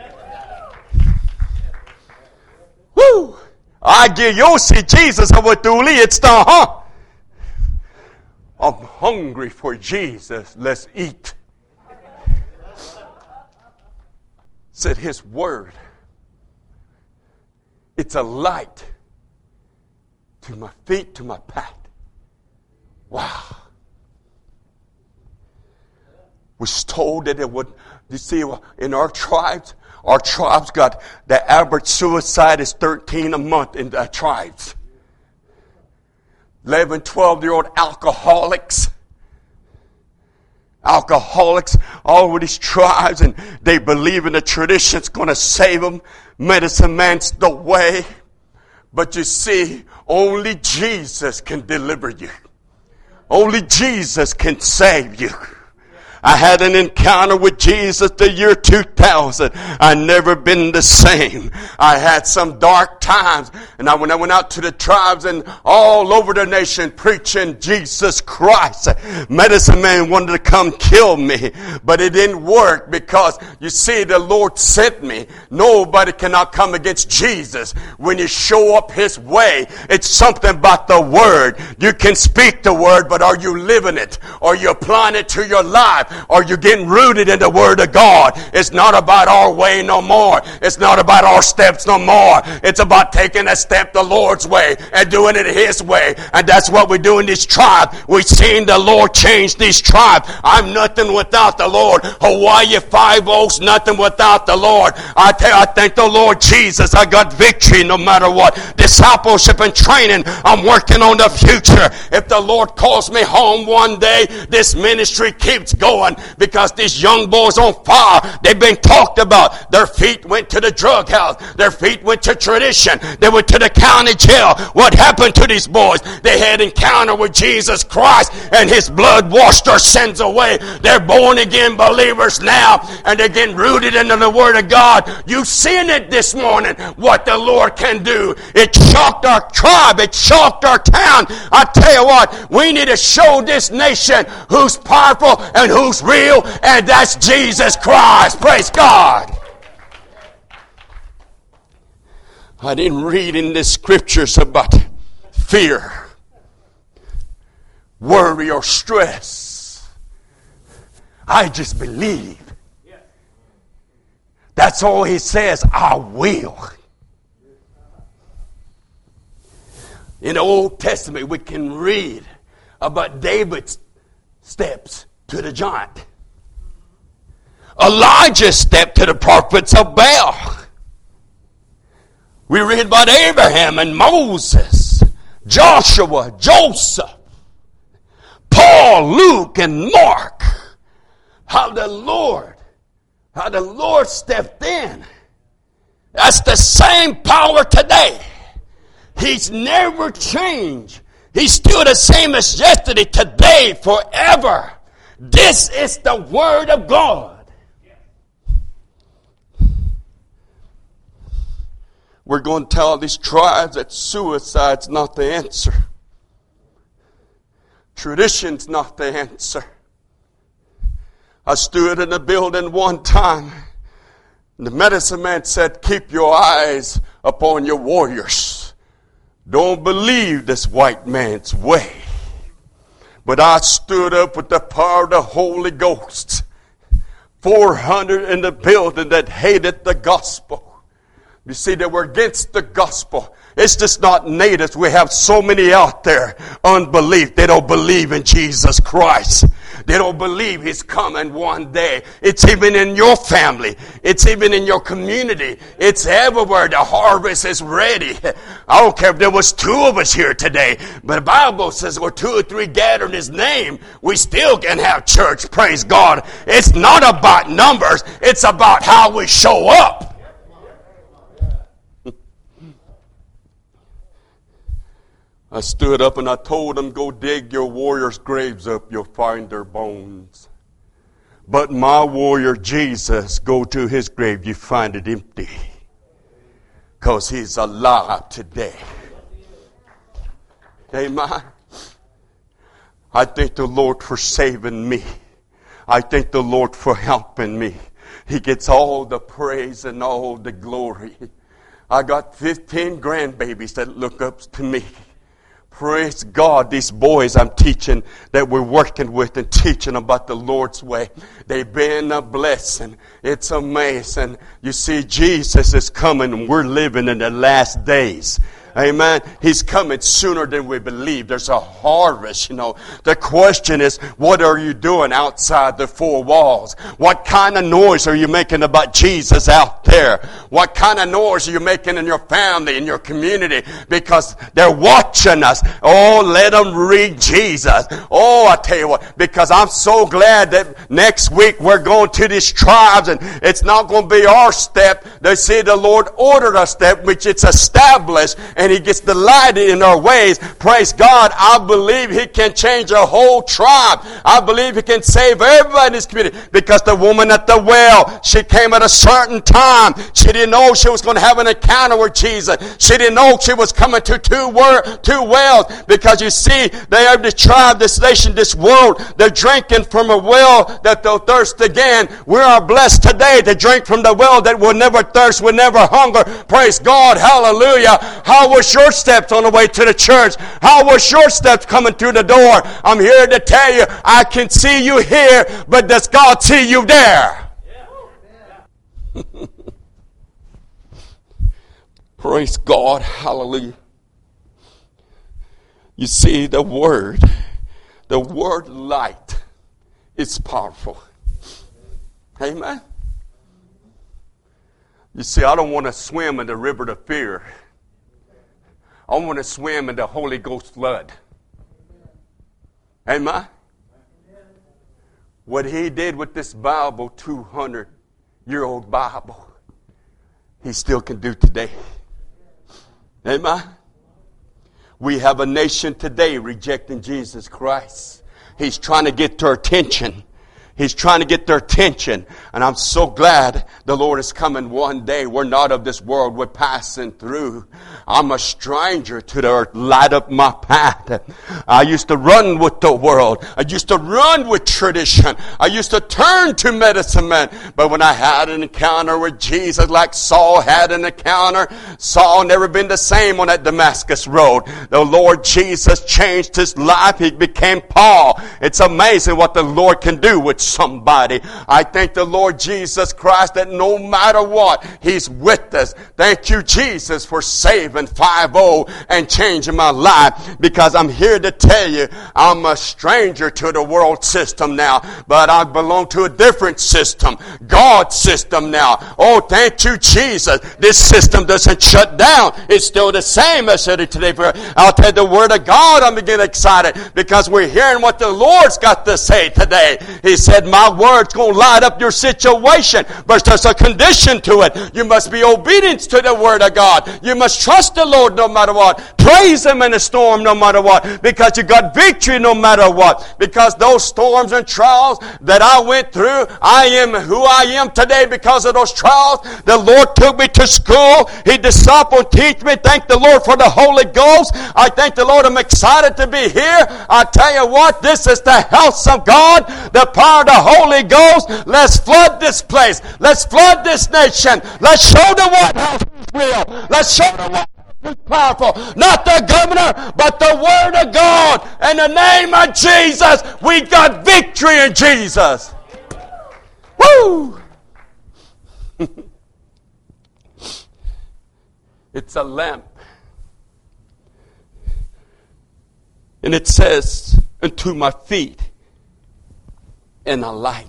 Woo! I give you see Jesus of what do it's the I'm hungry for Jesus. Let's eat. Said His word, it's a light to my feet, to my path. Wow. Was told that it would, you see, in our tribes got, the average suicide is 13 a month in the tribes. 11, 12-year-old alcoholics, all of these tribes, and they believe in the tradition's going to save them. Medicine man's the way. But you see, only Jesus can deliver you. Only Jesus can save you. I had an encounter with Jesus the year 2000. I never been the same. I had some dark times. And when I went out to the tribes and all over the nation preaching Jesus Christ, medicine man wanted to come kill me. But it didn't work because, you see, the Lord sent me. Nobody cannot come against Jesus. When you show up His way, it's something about the Word. You can speak the Word, but are you living it? Are you applying it to your life? Are you getting rooted in the Word of God? It's not about our way no more. It's not about our steps no more. It's about taking a step the Lord's way and doing it His way. And that's what we do in this tribe. We've seen the Lord change this tribe. I'm nothing without the Lord. Hawaii 5-0's nothing without the Lord. I thank the Lord Jesus. I got victory no matter what. Discipleship and training. I'm working on the future. If the Lord calls me home one day, this ministry keeps going. going because these young boys on fire, they've been talked about. Their feet went to the drug house. Their feet went to tradition. They went to the county jail. What happened to these boys? They had encounter with Jesus Christ and His blood washed their sins away. They're born again believers now and they're getting rooted into the Word of God. You've seen it this morning, what the Lord can do. It shocked our tribe. It shocked our town. I tell you what, we need to show this nation who's powerful and who's real, and that's Jesus Christ. Praise God. I didn't read in the scriptures about fear, worry, or stress. I just believe. That's all He says, I will. In the Old Testament, we can read about David's steps to the giant. Elijah's step to the prophets of Baal. We read about Abraham and Moses, Joshua, Joseph, Paul, Luke, and Mark. How the Lord stepped in. That's the same power today. He's never changed. He's still the same as yesterday, today, forever. This is the Word of God. We're going to tell these tribes that suicide's not the answer. Tradition's not the answer. I stood in a building one time. And the medicine man said, keep your eyes upon your warriors. Don't believe this white man's way. But I stood up with the power of the Holy Ghost. 400 in the building that hated the gospel. You see, they were against the gospel. It's just not natives. We have so many out there. Unbelief. They don't believe in Jesus Christ. They don't believe He's coming one day. It's even in your family. It's even in your community. It's everywhere. The harvest is ready. I don't care if there was 2 of us here today. But the Bible says where 2 or 3 gather in His name, we still can have church. Praise God. It's not about numbers. It's about how we show up. I stood up and I told them, go dig your warriors' graves up, you'll find their bones. But my warrior Jesus, go to his grave, you find it empty. Because he's alive today. Amen. I thank the Lord for saving me. I thank the Lord for helping me. He gets all the praise and all the glory. I got 15 grandbabies that look up to me. Praise God, these boys I'm teaching that we're working with and teaching about the Lord's way. They've been a blessing. It's amazing. You see, Jesus is coming and we're living in the last days. Amen. He's coming sooner than we believe. There's a harvest, you know. The question is, what are you doing outside the 4 walls? What kind of noise are you making about Jesus out there? What kind of noise are you making in your family, in your community? Because they're watching us. Oh, let them read Jesus. Oh, I tell you what, because I'm so glad that next week we're going to these tribes and it's not going to be our step. They see the Lord ordered our step, which it's established. And He gets delighted in our ways. Praise God. I believe He can change a whole tribe. I believe He can save everybody in this community. Because the woman at the well, she came at a certain time. She didn't know she was going to have an encounter with Jesus. She didn't know she was coming to 2 wells. Because you see, they have this tribe, this nation, this world. They're drinking from a well that they'll thirst again. We are blessed today to drink from the well that will never thirst, will never hunger. Praise God. Hallelujah. How was your steps on the way to the church? How was your steps coming through the door? I'm here to tell you, I can see you here, but does God see you there? Praise God. Hallelujah. You see, the word light is powerful. Amen. You see, I don't want to swim in the river of fear. I want to swim in the Holy Ghost flood. Amen? What he did with this Bible, 200-year-old Bible, he still can do today. Amen? We have a nation today rejecting Jesus Christ. He's trying to get their attention. He's trying to get their attention. And I'm so glad the Lord is coming one day. We're not of this world. We're passing through. I'm a stranger to the earth. Light up my path. I used to run with the world. I used to run with tradition. I used to turn to medicine men. But when I had an encounter with Jesus, like Saul had an encounter, Saul never been the same on that Damascus road. The Lord Jesus changed his life. He became Paul. It's amazing what the Lord can do with somebody. I thank the Lord Jesus Christ that no matter what, He's with us. Thank you, Jesus, for saving 5-0 and changing my life, because I'm here to tell you I'm a stranger to the world system now, but I belong to a different system, God's system now. Oh, thank you, Jesus. This system doesn't shut down. It's still the same as it is today. I'll tell you the Word of God, I'm getting excited because we're hearing what the Lord's got to say today. He said, my word's going to light up your situation, but there's a condition to it. You must be obedient to the Word of God. You must trust the Lord no matter what. Praise Him in the storm no matter what, because you got victory no matter what. Because those storms and trials that I went through, I am who I am today because of those trials. The Lord took me to school. He discipled, teach me. Thank the Lord for the Holy Ghost. I thank the Lord. I'm excited to be here. I tell you what, this is the house of God, the power of the Holy Ghost. Let's flood this place. Let's flood this nation. Let's show the White House who's real. Let's show the White House who's powerful. Not the governor, but the Word of God. In the name of Jesus, we got victory in Jesus. Woo! It's a lamp. And it says, unto my feet, and a light.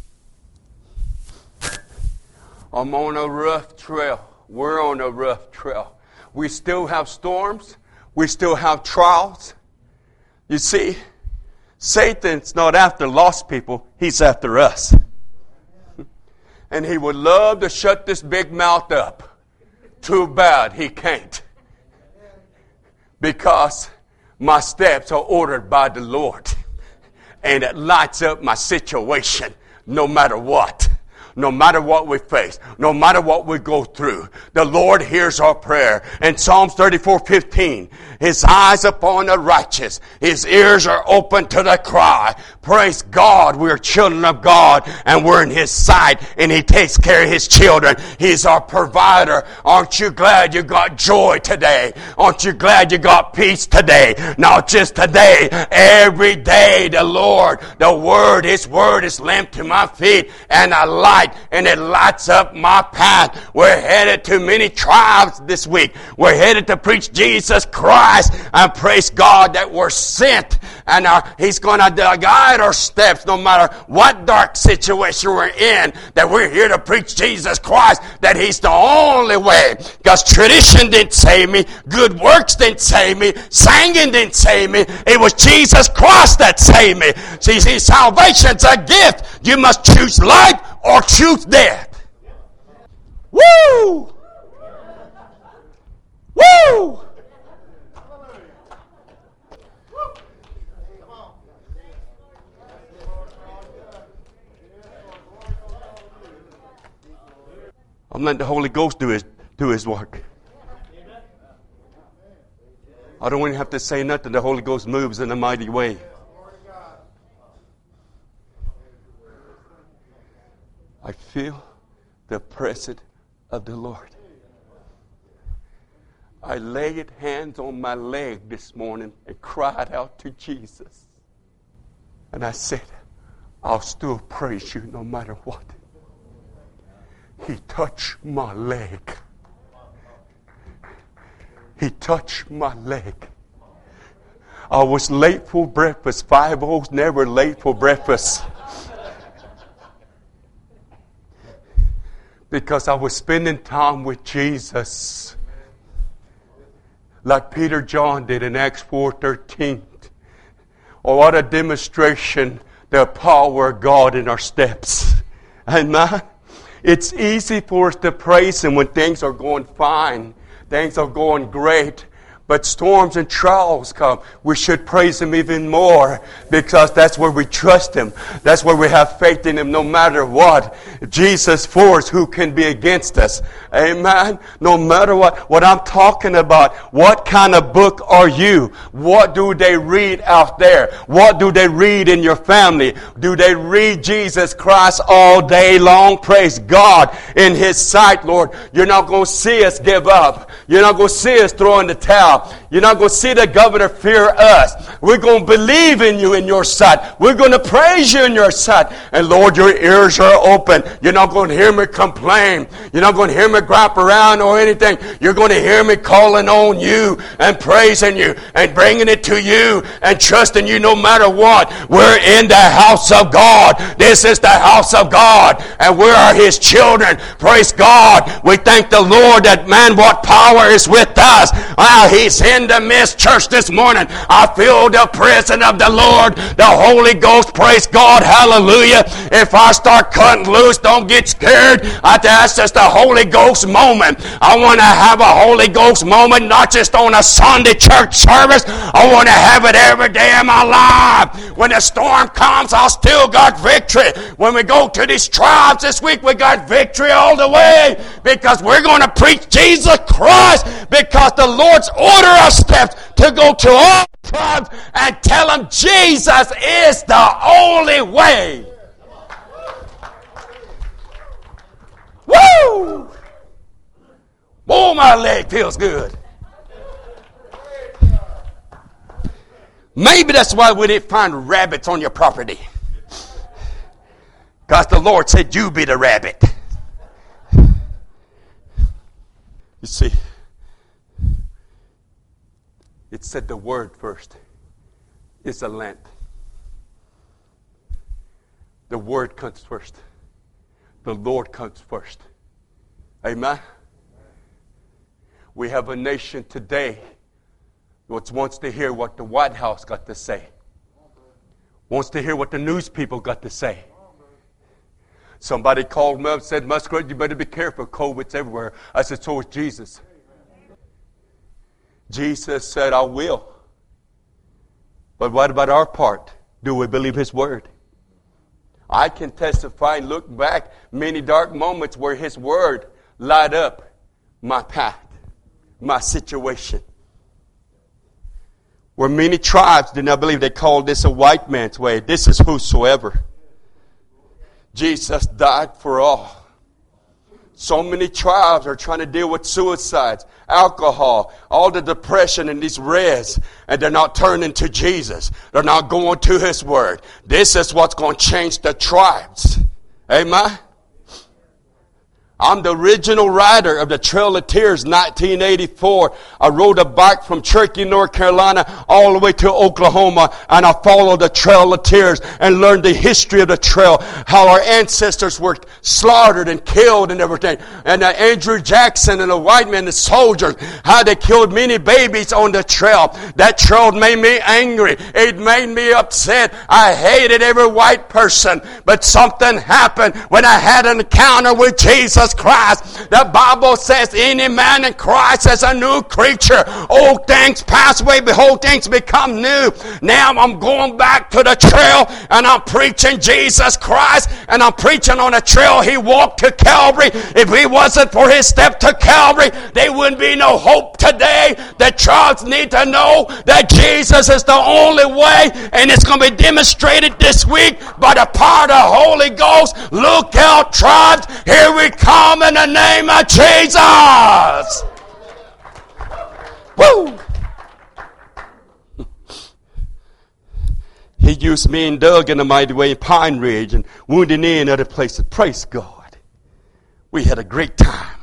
I'm on a rough trail. We're on a rough trail. We still have storms. We still have trials. You see, Satan's not after lost people. He's after us. And he would love to shut this big mouth up. Too bad he can't. Because my steps are ordered by the Lord. And it lights up my situation no matter what. No matter what we face, no matter what we go through, the Lord hears our prayer. In Psalms 34:15, His eyes upon the righteous, His ears are open to the cry. Praise God, we're children of God, and we're in His sight, and He takes care of His children. He's our provider. Aren't you glad you got joy today? Aren't you glad you got peace today? Not just today, every day the Lord, the Word, His Word is lamp to my feet and a light. And it lights up my path. We're headed to many tribes this week. We're headed to preach Jesus Christ. And praise God that we're sent. And He's going to guide our steps no matter what dark situation we're in. That we're here to preach Jesus Christ. That He's the only way. Because tradition didn't save me. Good works didn't save me. Singing didn't save me. It was Jesus Christ that saved me. See, salvation's a gift. You must choose life or choose death. Woo! Woo! I'm letting the Holy Ghost do his work. I don't even have to say nothing. The Holy Ghost moves in a mighty way. I feel the presence of the Lord. I laid hands on my leg this morning and cried out to Jesus. And I said, I'll still praise you no matter what. He touched my leg. He touched my leg. I was late for breakfast. 5-0's never late for breakfast. Because I was spending time with Jesus. Like Peter John did in Acts 4:13. Oh, what a demonstration the power of God in our steps. Amen. It's easy for us to praise Him when things are going fine. Things are going great. But storms and trials come. We should praise Him even more because that's where we trust Him. That's where we have faith in Him no matter what. Jesus for us, who can be against us? Amen. No matter what. What I'm talking about, what kind of book are you? What do they read out there? What do they read in your family? Do they read Jesus Christ all day long? Praise God. In His sight, Lord, you're not going to see us give up. You're not going to see us throw in the towel. You're not going to see the governor fear us. We're going to believe in you in your sight. We're going to praise you in your sight. And Lord, your ears are open. You're not going to hear me complain. You're not going to hear me gripe around or anything. You're going to hear me calling on you and praising you and bringing it to you and trusting you no matter what. We're in the house of God. This is the house of God. And we are His children. Praise God. We thank the Lord that, man, what power is with us. Wow, He's in the midst, church, this morning. I feel the presence of the Lord, the Holy Ghost. Praise God. Hallelujah. If I start cutting loose, don't get scared. That's just a Holy Ghost moment. I want to have a Holy Ghost moment, not just on a Sunday church service. I want to have it every day in my life. When the storm comes, I still got victory. When we go to these tribes this week, we got victory all the way because we're going to preach Jesus Christ, because the Lord's order our steps to go to all tribes and tell them Jesus is the only way. Woo! Oh, my leg feels good. Maybe that's why we didn't find rabbits on your property. Because the Lord said, you be the rabbit. You see, it said the word first. It's a lamp. The word comes first. The Lord comes first. Amen. We have a nation today that wants to hear what the White House got to say. Wants to hear what the news people got to say. Somebody called me up and said, Musgrave, you better be careful. COVID's everywhere. I said, so is Jesus. Jesus said, I will. But what about our part? Do we believe His word? I can testify and look back many dark moments where His word light up my path, my situation. Where many tribes did not believe, they called this a white man's way. This is whosoever. Jesus died for all. So many tribes are trying to deal with suicides, alcohol, all the depression and these reds, and they're not turning to Jesus. They're not going to His word. This is what's going to change the tribes. Amen? I'm the original writer of the Trail of Tears, 1984. I rode a bike from Cherokee, North Carolina, all the way to Oklahoma, and I followed the Trail of Tears and learned the history of the trail, how our ancestors were slaughtered and killed and everything. And Andrew Jackson and the white men, the soldiers, how they killed many babies on the trail. That trail made me angry. It made me upset. I hated every white person. But something happened when I had an encounter with Jesus Christ. The Bible says any man in Christ is a new creature. Old things pass away, behold, things become new. Now I'm going back to the trail and I'm preaching Jesus Christ, and I'm preaching on a trail He walked to Calvary. If He wasn't for His step to Calvary, there wouldn't be no hope today. The tribes need to know that Jesus is the only way, and it's going to be demonstrated this week by the power of the Holy Ghost. Look out, tribes. Here we come in the name of Jesus. Woo! He used me and Doug in a mighty way in Pine Ridge and Wounded Knee and other places. Praise God. We had a great time.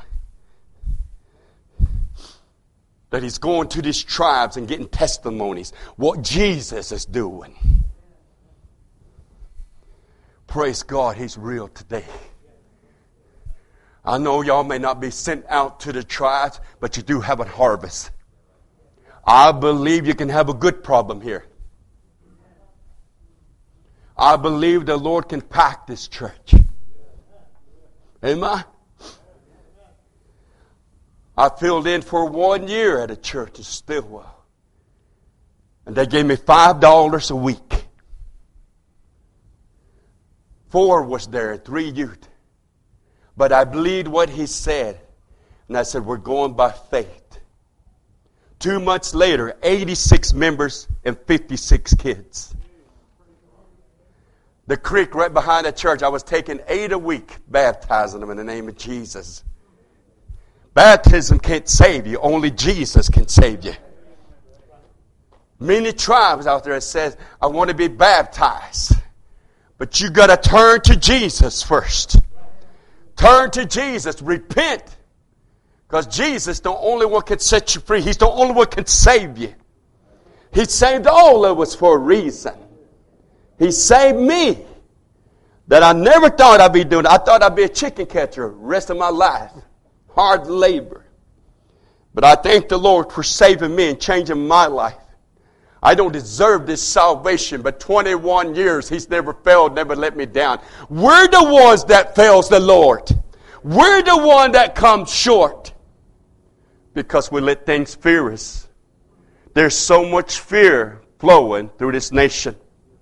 That He's going to these tribes and getting testimonies. What Jesus is doing. Praise God, He's real today. I know y'all may not be sent out to the tribes, but you do have a harvest. I believe you can have a good problem here. I believe the Lord can pack this church. Amen. I filled in for 1 year at a church in Stillwell. And they gave me $5 a week. 4 was there, 3 youth. But I believed what he said. And I said, we're going by faith. 2 months later, 86 members and 56 kids. The creek right behind the church, I was taking 8 a week, baptizing them in the name of Jesus. Baptism can't save you. Only Jesus can save you. Many tribes out there says, I want to be baptized. But you got to turn to Jesus first. Turn to Jesus. Repent. Because Jesus, the only one can set you free. He's the only one can save you. He saved all of us for a reason. He saved me. That I never thought I'd be doing. I thought I'd be a chicken catcher the rest of my life. Hard labor. But I thank the Lord for saving me and changing my life. I don't deserve this salvation, but 21 years He's never failed, never let me down. We're the ones that fails the Lord. We're the one that comes short. Because we let things fear us. There's so much fear flowing through this nation.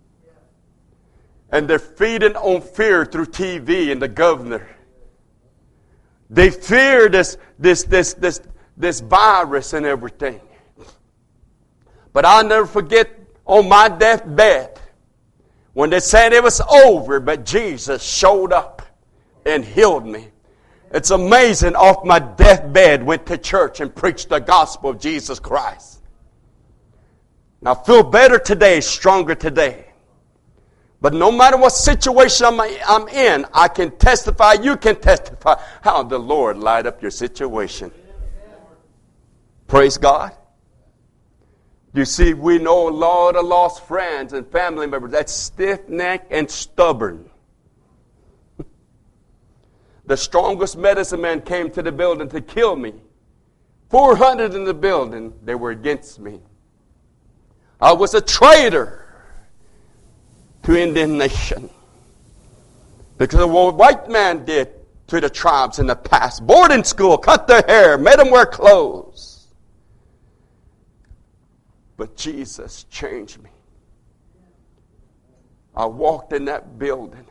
And they're feeding on fear through TV and the governor. They fear this virus and everything. But I'll never forget on my deathbed when they said it was over, but Jesus showed up and healed me. It's amazing, off my deathbed went to church and preached the gospel of Jesus Christ. Now I feel better today, stronger today. But no matter what situation I'm in, I can testify, you can testify, how the Lord light up your situation. Praise God. You see, we know a lot of lost friends and family members that's stiff-necked and stubborn. The strongest medicine man came to the building to kill me. 400 in the building, they were against me. I was a traitor to Indian nation. Because of what a white man did to the tribes in the past. Boarding school, cut their hair, made them wear clothes. But Jesus changed me. I walked in that building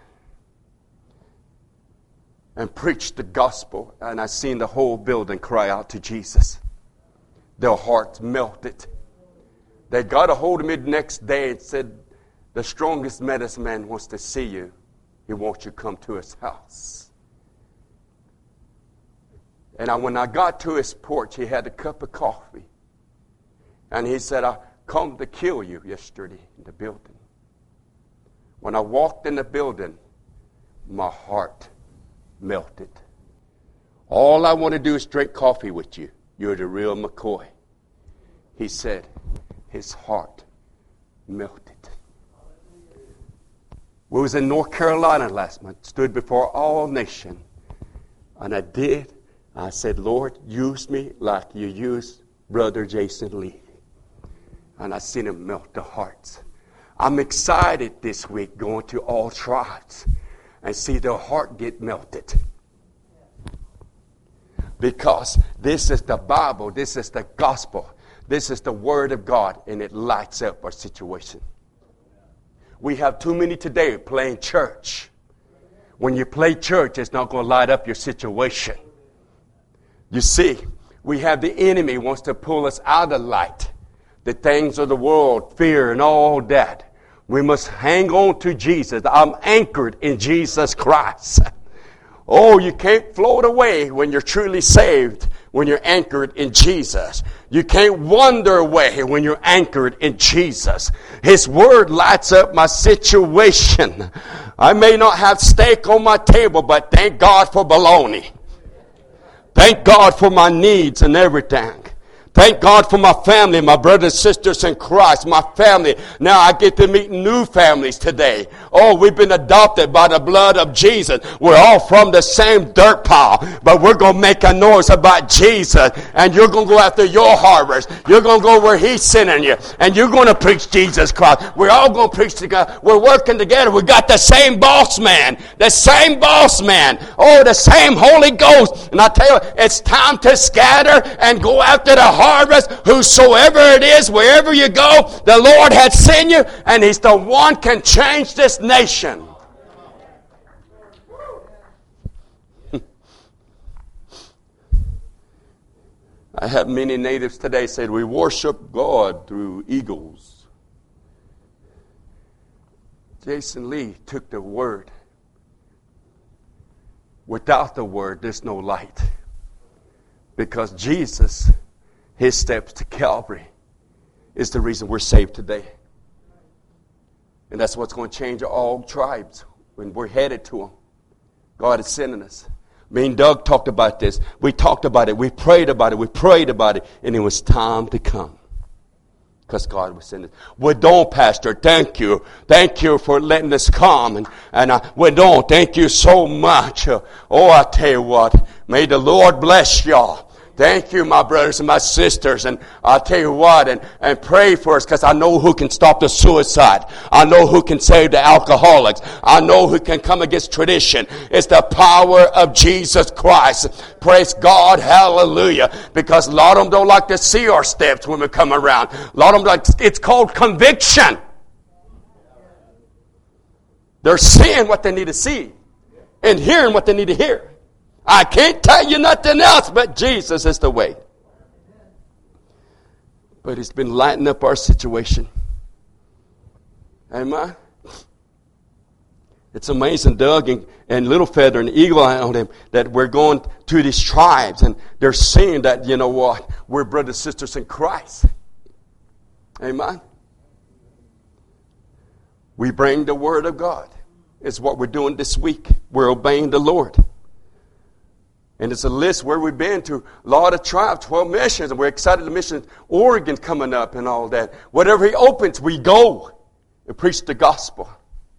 and preached the gospel, and I seen the whole building cry out to Jesus. Their hearts melted. They got a hold of me the next day and said, the strongest medicine man wants to see you. He wants you to come to his house. And when I got to his porch, he had a cup of coffee. And he said, I come to kill you yesterday in the building. When I walked in the building, my heart melted. All I want to do is drink coffee with you. You're the real McCoy. He said, his heart melted. We was in North Carolina last month, stood before all nation. And I said, Lord, use me like you used Brother Jason Lee. And I seen him melt the hearts. I'm excited this week going to all tribes and see their heart get melted. Because this is the Bible, this is the gospel, this is the Word of God, and it lights up our situation. We have too many today playing church. When you play church, it's not going to light up your situation. You see, we have the enemy wants to pull us out of light. The things of the world, fear and all that. We must hang on to Jesus. I'm anchored in Jesus Christ. Oh, you can't float away when you're truly saved, when you're anchored in Jesus. You can't wander away when you're anchored in Jesus. His Word lights up my situation. I may not have steak on my table, but thank God for bologna. Thank God for my needs and everything. Thank God for my family, my brothers and sisters in Christ, my family. Now I get to meet new families today. Oh, we've been adopted by the blood of Jesus. We're all from the same dirt pile, but we're going to make a noise about Jesus, and you're going to go after your harvest. You're going to go where He's sending you, and you're going to preach Jesus Christ. We're all going to preach to God. We're working together. We got the same boss man. The same boss man. Oh, the same Holy Ghost. And I tell you, it's time to scatter and go after the harvest. Whosoever it is, wherever you go, the Lord has sent you, and He's the one can change this nation. I have many natives today say we worship God through eagles. Jason Lee took the word. Without the word, there's no light. Because Jesus, His steps to Calvary, is the reason we're saved today. And that's what's going to change all tribes when we're headed to Him. God is sending us. Me and Doug talked about this. We talked about it. We prayed about it. We prayed about it. And it was time to come. Because God was sending us. Well, don't, Pastor. Thank you. Thank you for letting us come. Well, don't. Thank you so much. Oh, I tell you what. May the Lord bless y'all. Thank you, my brothers and my sisters. And I'll tell you what, and pray for us, because I know who can stop the suicide. I know who can save the alcoholics. I know who can come against tradition. It's the power of Jesus Christ. Praise God, hallelujah. Because a lot of them don't like to see our steps when we come around. A lot of them like, it's called conviction. They're seeing what they need to see and hearing what they need to hear. I can't tell you nothing else, but Jesus is the way. But He's been lightening up our situation. Amen. It's amazing, Doug and Little Feather and Eagle Eye on them, that we're going to these tribes and they're seeing that, you know what, we're brothers and sisters in Christ. Amen. We bring the Word of God. It's what we're doing this week. We're obeying the Lord. And it's a list where we've been to a lot of tribes, 12 missions, and we're excited the mission Oregon coming up and all that. Whatever He opens, we go and preach the gospel.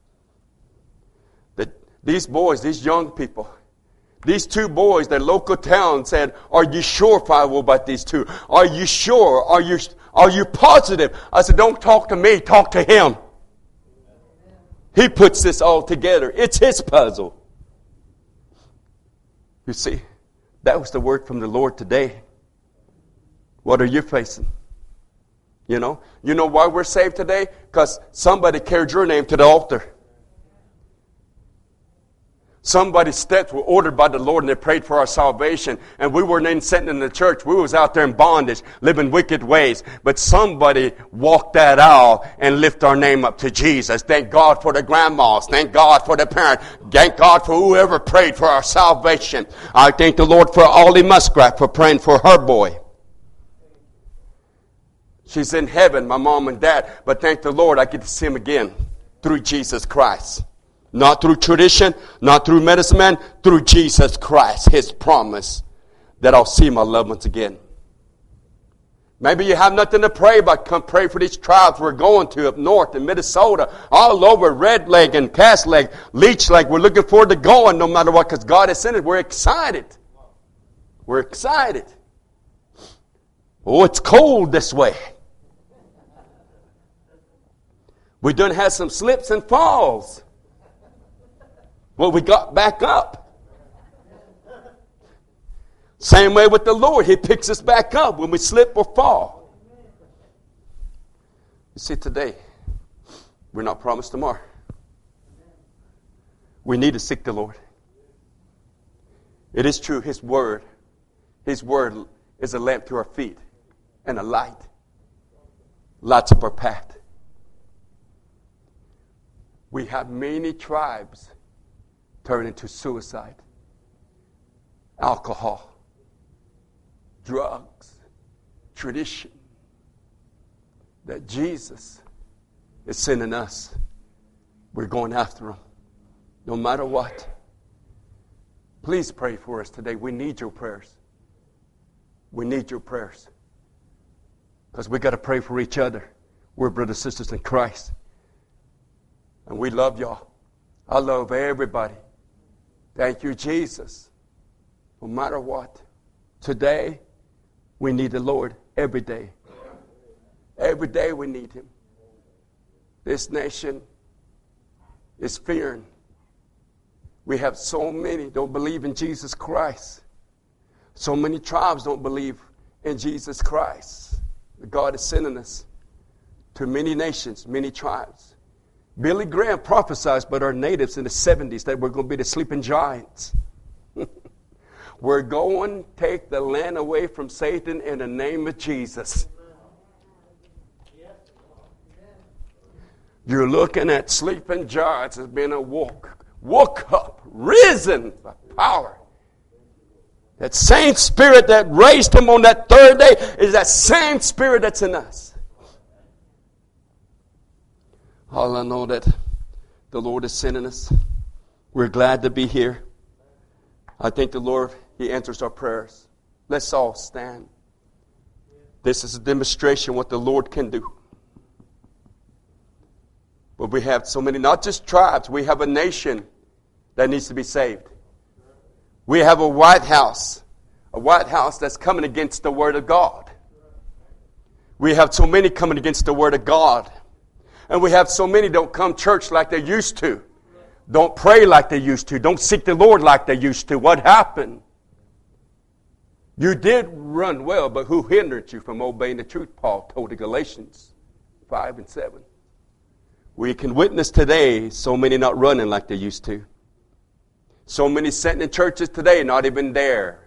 That these boys, these young people, these two boys, their local town said, "Are you sure, Five about these two? Are you sure? Are you positive?" I said, "Don't talk to me, talk to Him. He puts this all together. It's His puzzle." You see, that was the word from the Lord today. What are you facing? You know why we're saved today? Because somebody carried your name to the altar. Somebody's steps were ordered by the Lord, and they prayed for our salvation. And we weren't even sitting in the church. We was out there in bondage, living wicked ways. But somebody walked that aisle and lifted our name up to Jesus. Thank God for the grandmas. Thank God for the parents. Thank God for whoever prayed for our salvation. I thank the Lord for Ollie Muskrat for praying for her boy. She's in heaven, my mom and dad. But thank the Lord I get to see him again through Jesus Christ. Not through tradition, not through medicine man, through Jesus Christ, His promise that I'll see my loved ones again. Maybe you have nothing to pray about. Come pray for these tribes we're going to up north in Minnesota, all over Red Lake and Cass Lake, Leech Lake. We're looking forward to going no matter what, because God has sent it. We're excited. We're excited. Oh, it's cold this way. We done had some slips and falls. Well, we got back up. Same way with the Lord. He picks us back up when we slip or fall. You see, today, we're not promised tomorrow. We need to seek the Lord. It is true, His Word is a lamp to our feet and a light. Lights up our path. We have many tribes turn into suicide, alcohol, drugs, tradition. That Jesus is sending us. We're going after Him, no matter what. Please pray for us today. We need your prayers. We need your prayers. Because we got to pray for each other. We're brothers and sisters in Christ. And we love y'all. I love everybody. Thank you, Jesus. No matter what. Today, we need the Lord every day. Every day we need Him. This nation is fearing. We have so many don't believe in Jesus Christ. So many tribes don't believe in Jesus Christ. God is sending us to many nations, many tribes. Billy Graham prophesied about our natives in the 70s that we're going to be the sleeping giants. We're going to take the land away from Satan in the name of Jesus. You're looking at sleeping giants as being woke up, risen by power. That same Spirit that raised Him on that third day is that same Spirit that's in us. All I know that the Lord is sending us. We're glad to be here. I think the Lord, He answers our prayers. Let's all stand. This is a demonstration what the Lord can do. But we have so many, not just tribes, we have a nation that needs to be saved. We have a White House that's coming against the Word of God. We have so many coming against the Word of God. And we have so many don't come to church like they used to. Don't pray like they used to. Don't seek the Lord like they used to. What happened? You did run well, but who hindered you from obeying the truth? Paul told the Galatians 5 and 7. We can witness today so many not running like they used to. So many sitting in churches today not even there.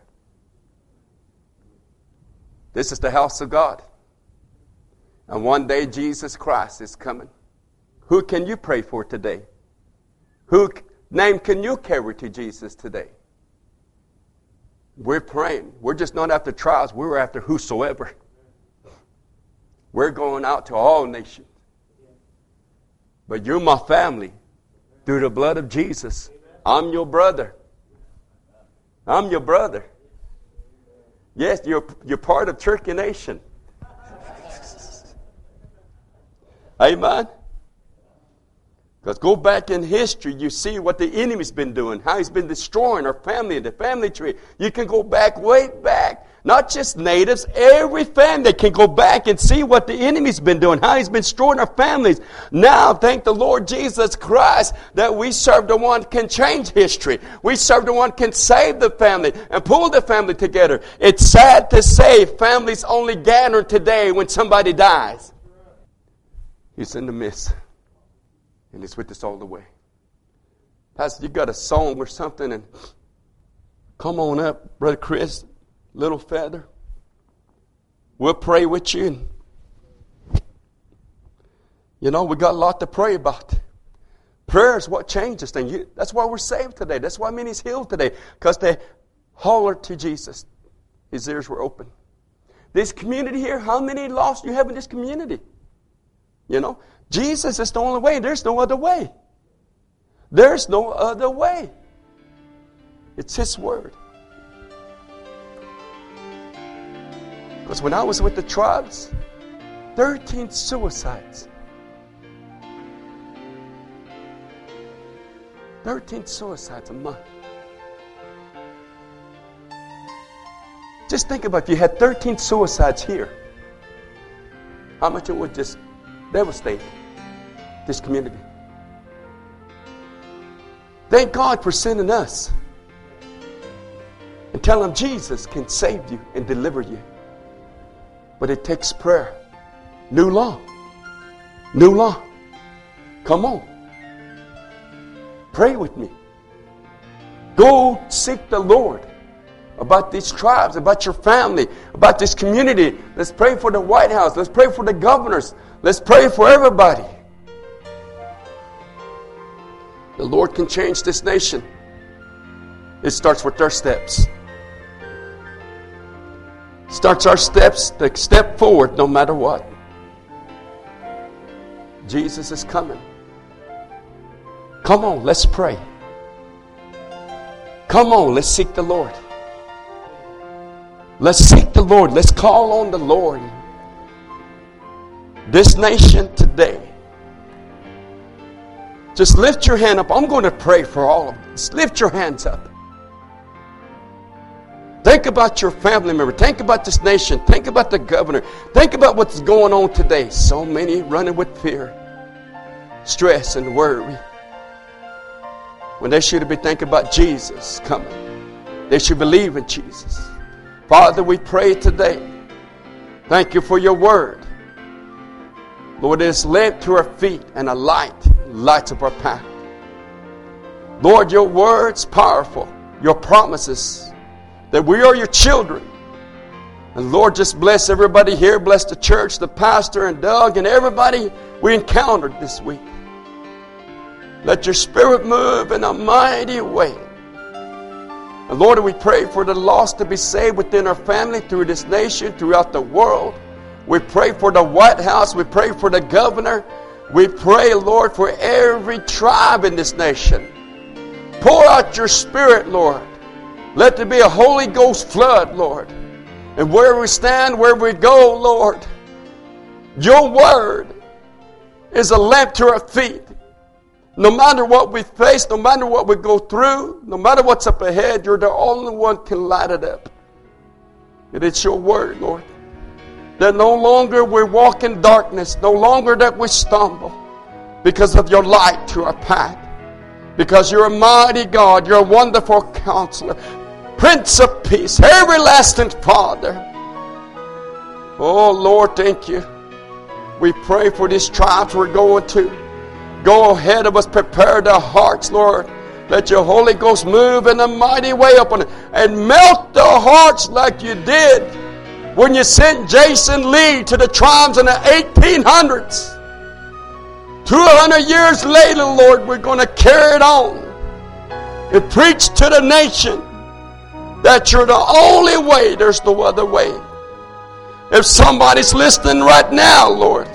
This is the house of God. And one day Jesus Christ is coming. Who can you pray for today? Whose name can you carry to Jesus today? We're praying. We're just not after trials. We're after whosoever. We're going out to all nations. But you're my family through the blood of Jesus. I'm your brother. I'm your brother. Yes, you're part of Turkey Nation. Amen? Because go back in history, you see what the enemy's been doing, how he's been destroying our family, the family tree. You can go back, way back. Not just natives, every family can go back and see what the enemy's been doing, how he's been destroying our families. Now, thank the Lord Jesus Christ that we serve the one who can change history. We serve the one who can save the family and pull the family together. It's sad to say families only gather today when somebody dies. He's in the midst. And He's with us all the way. Pastor, you got a song or something, and come on up, Brother Chris, little feather. We'll pray with you. You know, we got a lot to pray about. Prayer is what changes things. That's why we're saved today. That's why many's healed today. Because they hollered to Jesus. His ears were open. This community here, how many lost you have in this community? You know, Jesus is the only way. There's no other way. There's no other way. It's His Word. Because when I was with the tribes, 13 suicides. 13 suicides a month. Just think about if you had 13 suicides here. How much it would just devastate this community. Thank God for sending us. And tell Him Jesus can save you and deliver you. But it takes prayer. New law. New law. Come on. Pray with me. Go seek the Lord about these tribes, about your family, about this community. Let's pray for the White House. Let's pray for the governors. Let's pray for everybody. The Lord can change this nation. It starts with our steps. Starts our steps to step forward no matter what. Jesus is coming. Come on, let's pray. Come on, let's seek the Lord. Let's seek the Lord. Let's call on the Lord. this nation today. Just lift your hand up. I'm going to pray for all of us. Lift your hands up. Think about your family member. Think about this nation. Think about the governor. Think about what's going on today. So many running with fear, stress, and worry. When they should be thinking about Jesus coming. They should believe in Jesus. Father, we pray today. Thank you for your word. Lord, it is a lamp to our feet and a light lights up our path. Lord, your word's powerful. Your promises that we are your children. And Lord, just bless everybody here. Bless the church, the pastor, and Doug, and everybody we encountered this week. Let your spirit move in a mighty way. And Lord, we pray for the lost to be saved within our family, through this nation, throughout the world. We pray for the White House. We pray for the governor. We pray, Lord, for every tribe in this nation. Pour out your spirit, Lord. Let there be a Holy Ghost flood, Lord. And where we stand, where we go, Lord, your word is a lamp to our feet. No matter what we face, no matter what we go through, no matter what's up ahead, you're the only one who can light it up. And it's your word, Lord. That no longer we walk in darkness, no longer that we stumble, because of your light to our path. Because you're a mighty God, you're a wonderful counselor, Prince of Peace, everlasting Father. Oh Lord, thank you. We pray for these tribes we're going to. Go ahead of us, prepare their hearts, Lord. Let your Holy Ghost move in a mighty way upon it and melt their hearts like you did when you sent Jason Lee to the tribes in the 1800s. 200 years later, Lord, we're going to carry it on and preach to the nation that you're the only way, there's no other way. If somebody's listening right now, Lord,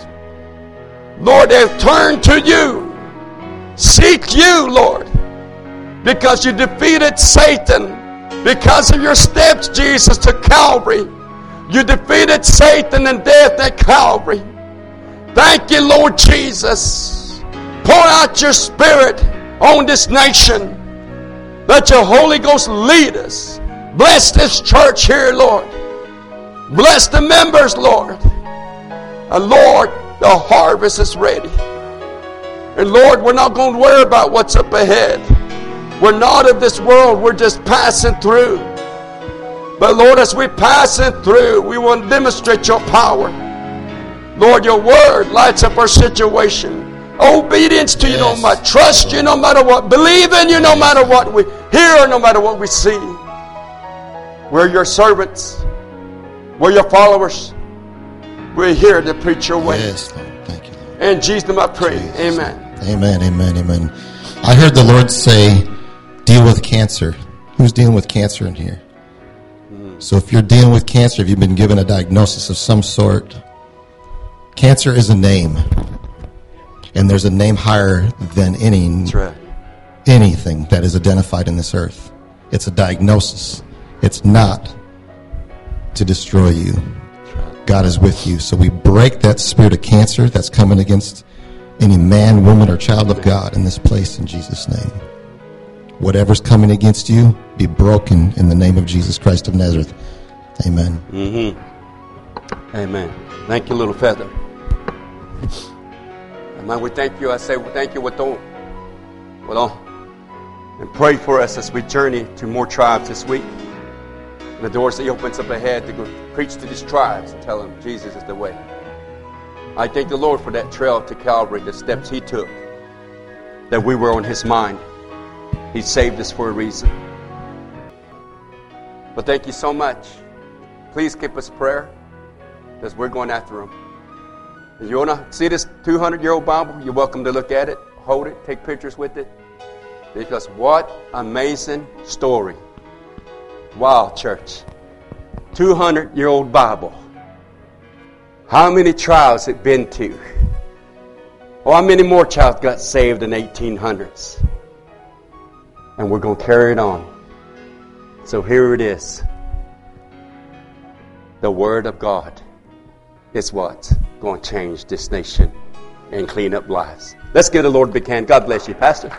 they've turned to you. Seek you, Lord, because you defeated Satan. Because of your steps, Jesus, to Calvary. You defeated Satan and death at Calvary. Thank you, Lord Jesus. Pour out your spirit on this nation. Let your Holy Ghost lead us. Bless this church here, Lord. Bless the members, Lord. And Lord, the harvest is ready. And Lord, we're not going to worry about what's up ahead. We're not of this world. We're just passing through. But Lord, as we're passing through, we want to demonstrate your power. Lord, your word lights up our situation. Obedience to you, no matter. Trust you no matter what. Believe in you no matter what we hear, no matter what we see. We're your servants. We're your followers. We're here to preach your way. Yes, Lord. Thank you, Lord. In Jesus' name I pray. Jesus. Amen. Amen, amen, amen. I heard the Lord say, deal with cancer. Who's dealing with cancer in here? So if you're dealing with cancer, if you've been given a diagnosis of some sort, cancer is a name. And there's a name higher than anything that is identified in this earth. It's a diagnosis. It's not to destroy you. God is with you. So we break that spirit of cancer that's coming against any man, woman, or child of God in this place in Jesus' name. Whatever's coming against you, be broken in the name of Jesus Christ of Nazareth. Amen. Mm-hmm. Amen. Thank you, little feather. Amen. We thank you. I say we thank you with all. And pray for us as we journey to more tribes this week. And the doors that he opens up ahead to go preach to these tribes and tell them Jesus is the way. I thank the Lord for that trail to Calvary, the steps he took, that we were on his mind. He saved us for a reason. But thank you so much. Please keep us prayer, because we're going after him. If you want to see this 200-year-old Bible, you're welcome to look at it, hold it, take pictures with it. Because what amazing story. Wow, church. 200-year-old Bible. How many trials it been to? Oh, how many more child got saved in the 1800s? And we're going to carry it on. So here it is. The Word of God. is what's going to change this nation and clean up lives. Let's give the Lord a big hand. God bless you, Pastor.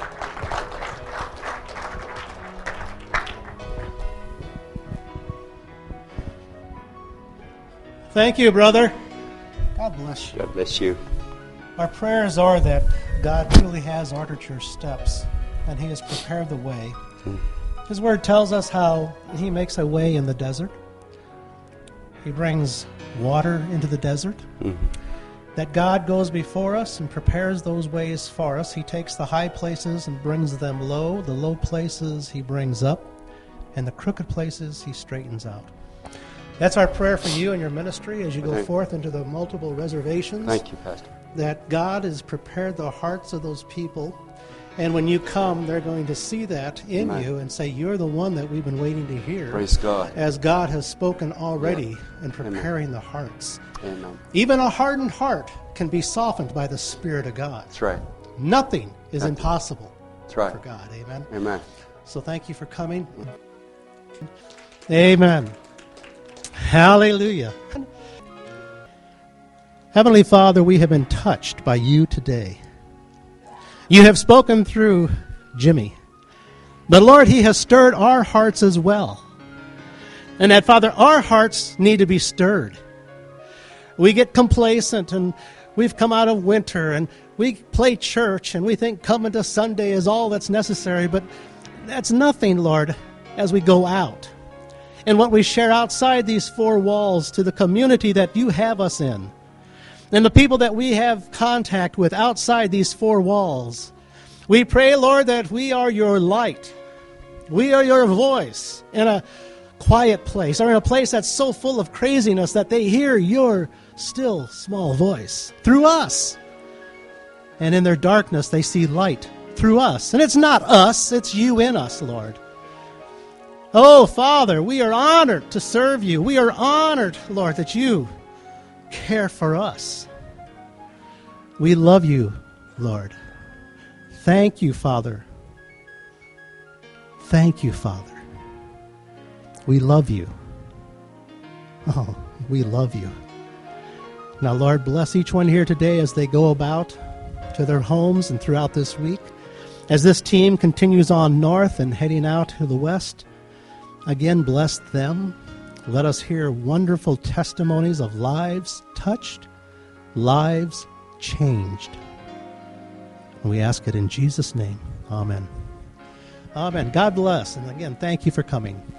Thank you, brother. God bless you. God bless you. Our prayers are that God truly has ordered your steps and He has prepared the way. His Word tells us how He makes a way in the desert. He brings water into the desert. That God goes before us and prepares those ways for us. He takes the high places and brings them low. The low places He brings up. And the crooked places He straightens out. That's our prayer for you and your ministry as you go forth into the multiple reservations. Thank you, Pastor. That God has prepared the hearts of those people. And when you come, they're going to see that in you and say, you're the one that we've been waiting to hear. Praise God. As God has spoken already in preparing the hearts. Amen. Even a hardened heart can be softened by the Spirit of God. That's right. Nothing is impossible That's right. for God. Amen. Amen. So thank you for coming. Amen. Hallelujah. Heavenly Father, we have been touched by you today. You have spoken through Jimmy. But Lord, he has stirred our hearts as well. And that, Father, our hearts need to be stirred. We get complacent and we've come out of winter and we play church and we think coming to Sunday is all that's necessary. But that's nothing, Lord, as we go out. And what we share outside these four walls to the community that you have us in. And the people that we have contact with outside these four walls. We pray, Lord, that we are your light. We are your voice in a quiet place, or in a place that's so full of craziness that they hear your still small voice through us. And in their darkness, they see light through us. And it's not us, it's you in us, Lord. Oh, Father, we are honored to serve you. We are honored, Lord, that you care for us. We love you, Lord. Thank you, Father. Thank you, Father. We love you. Oh, we love you. Now, Lord, bless each one here today as they go about to their homes and throughout this week. As this team continues on north and heading out to the west, again, bless them. Let us hear wonderful testimonies of lives touched, lives changed. We ask it in Jesus' name. Amen. Amen. God bless. And again, thank you for coming.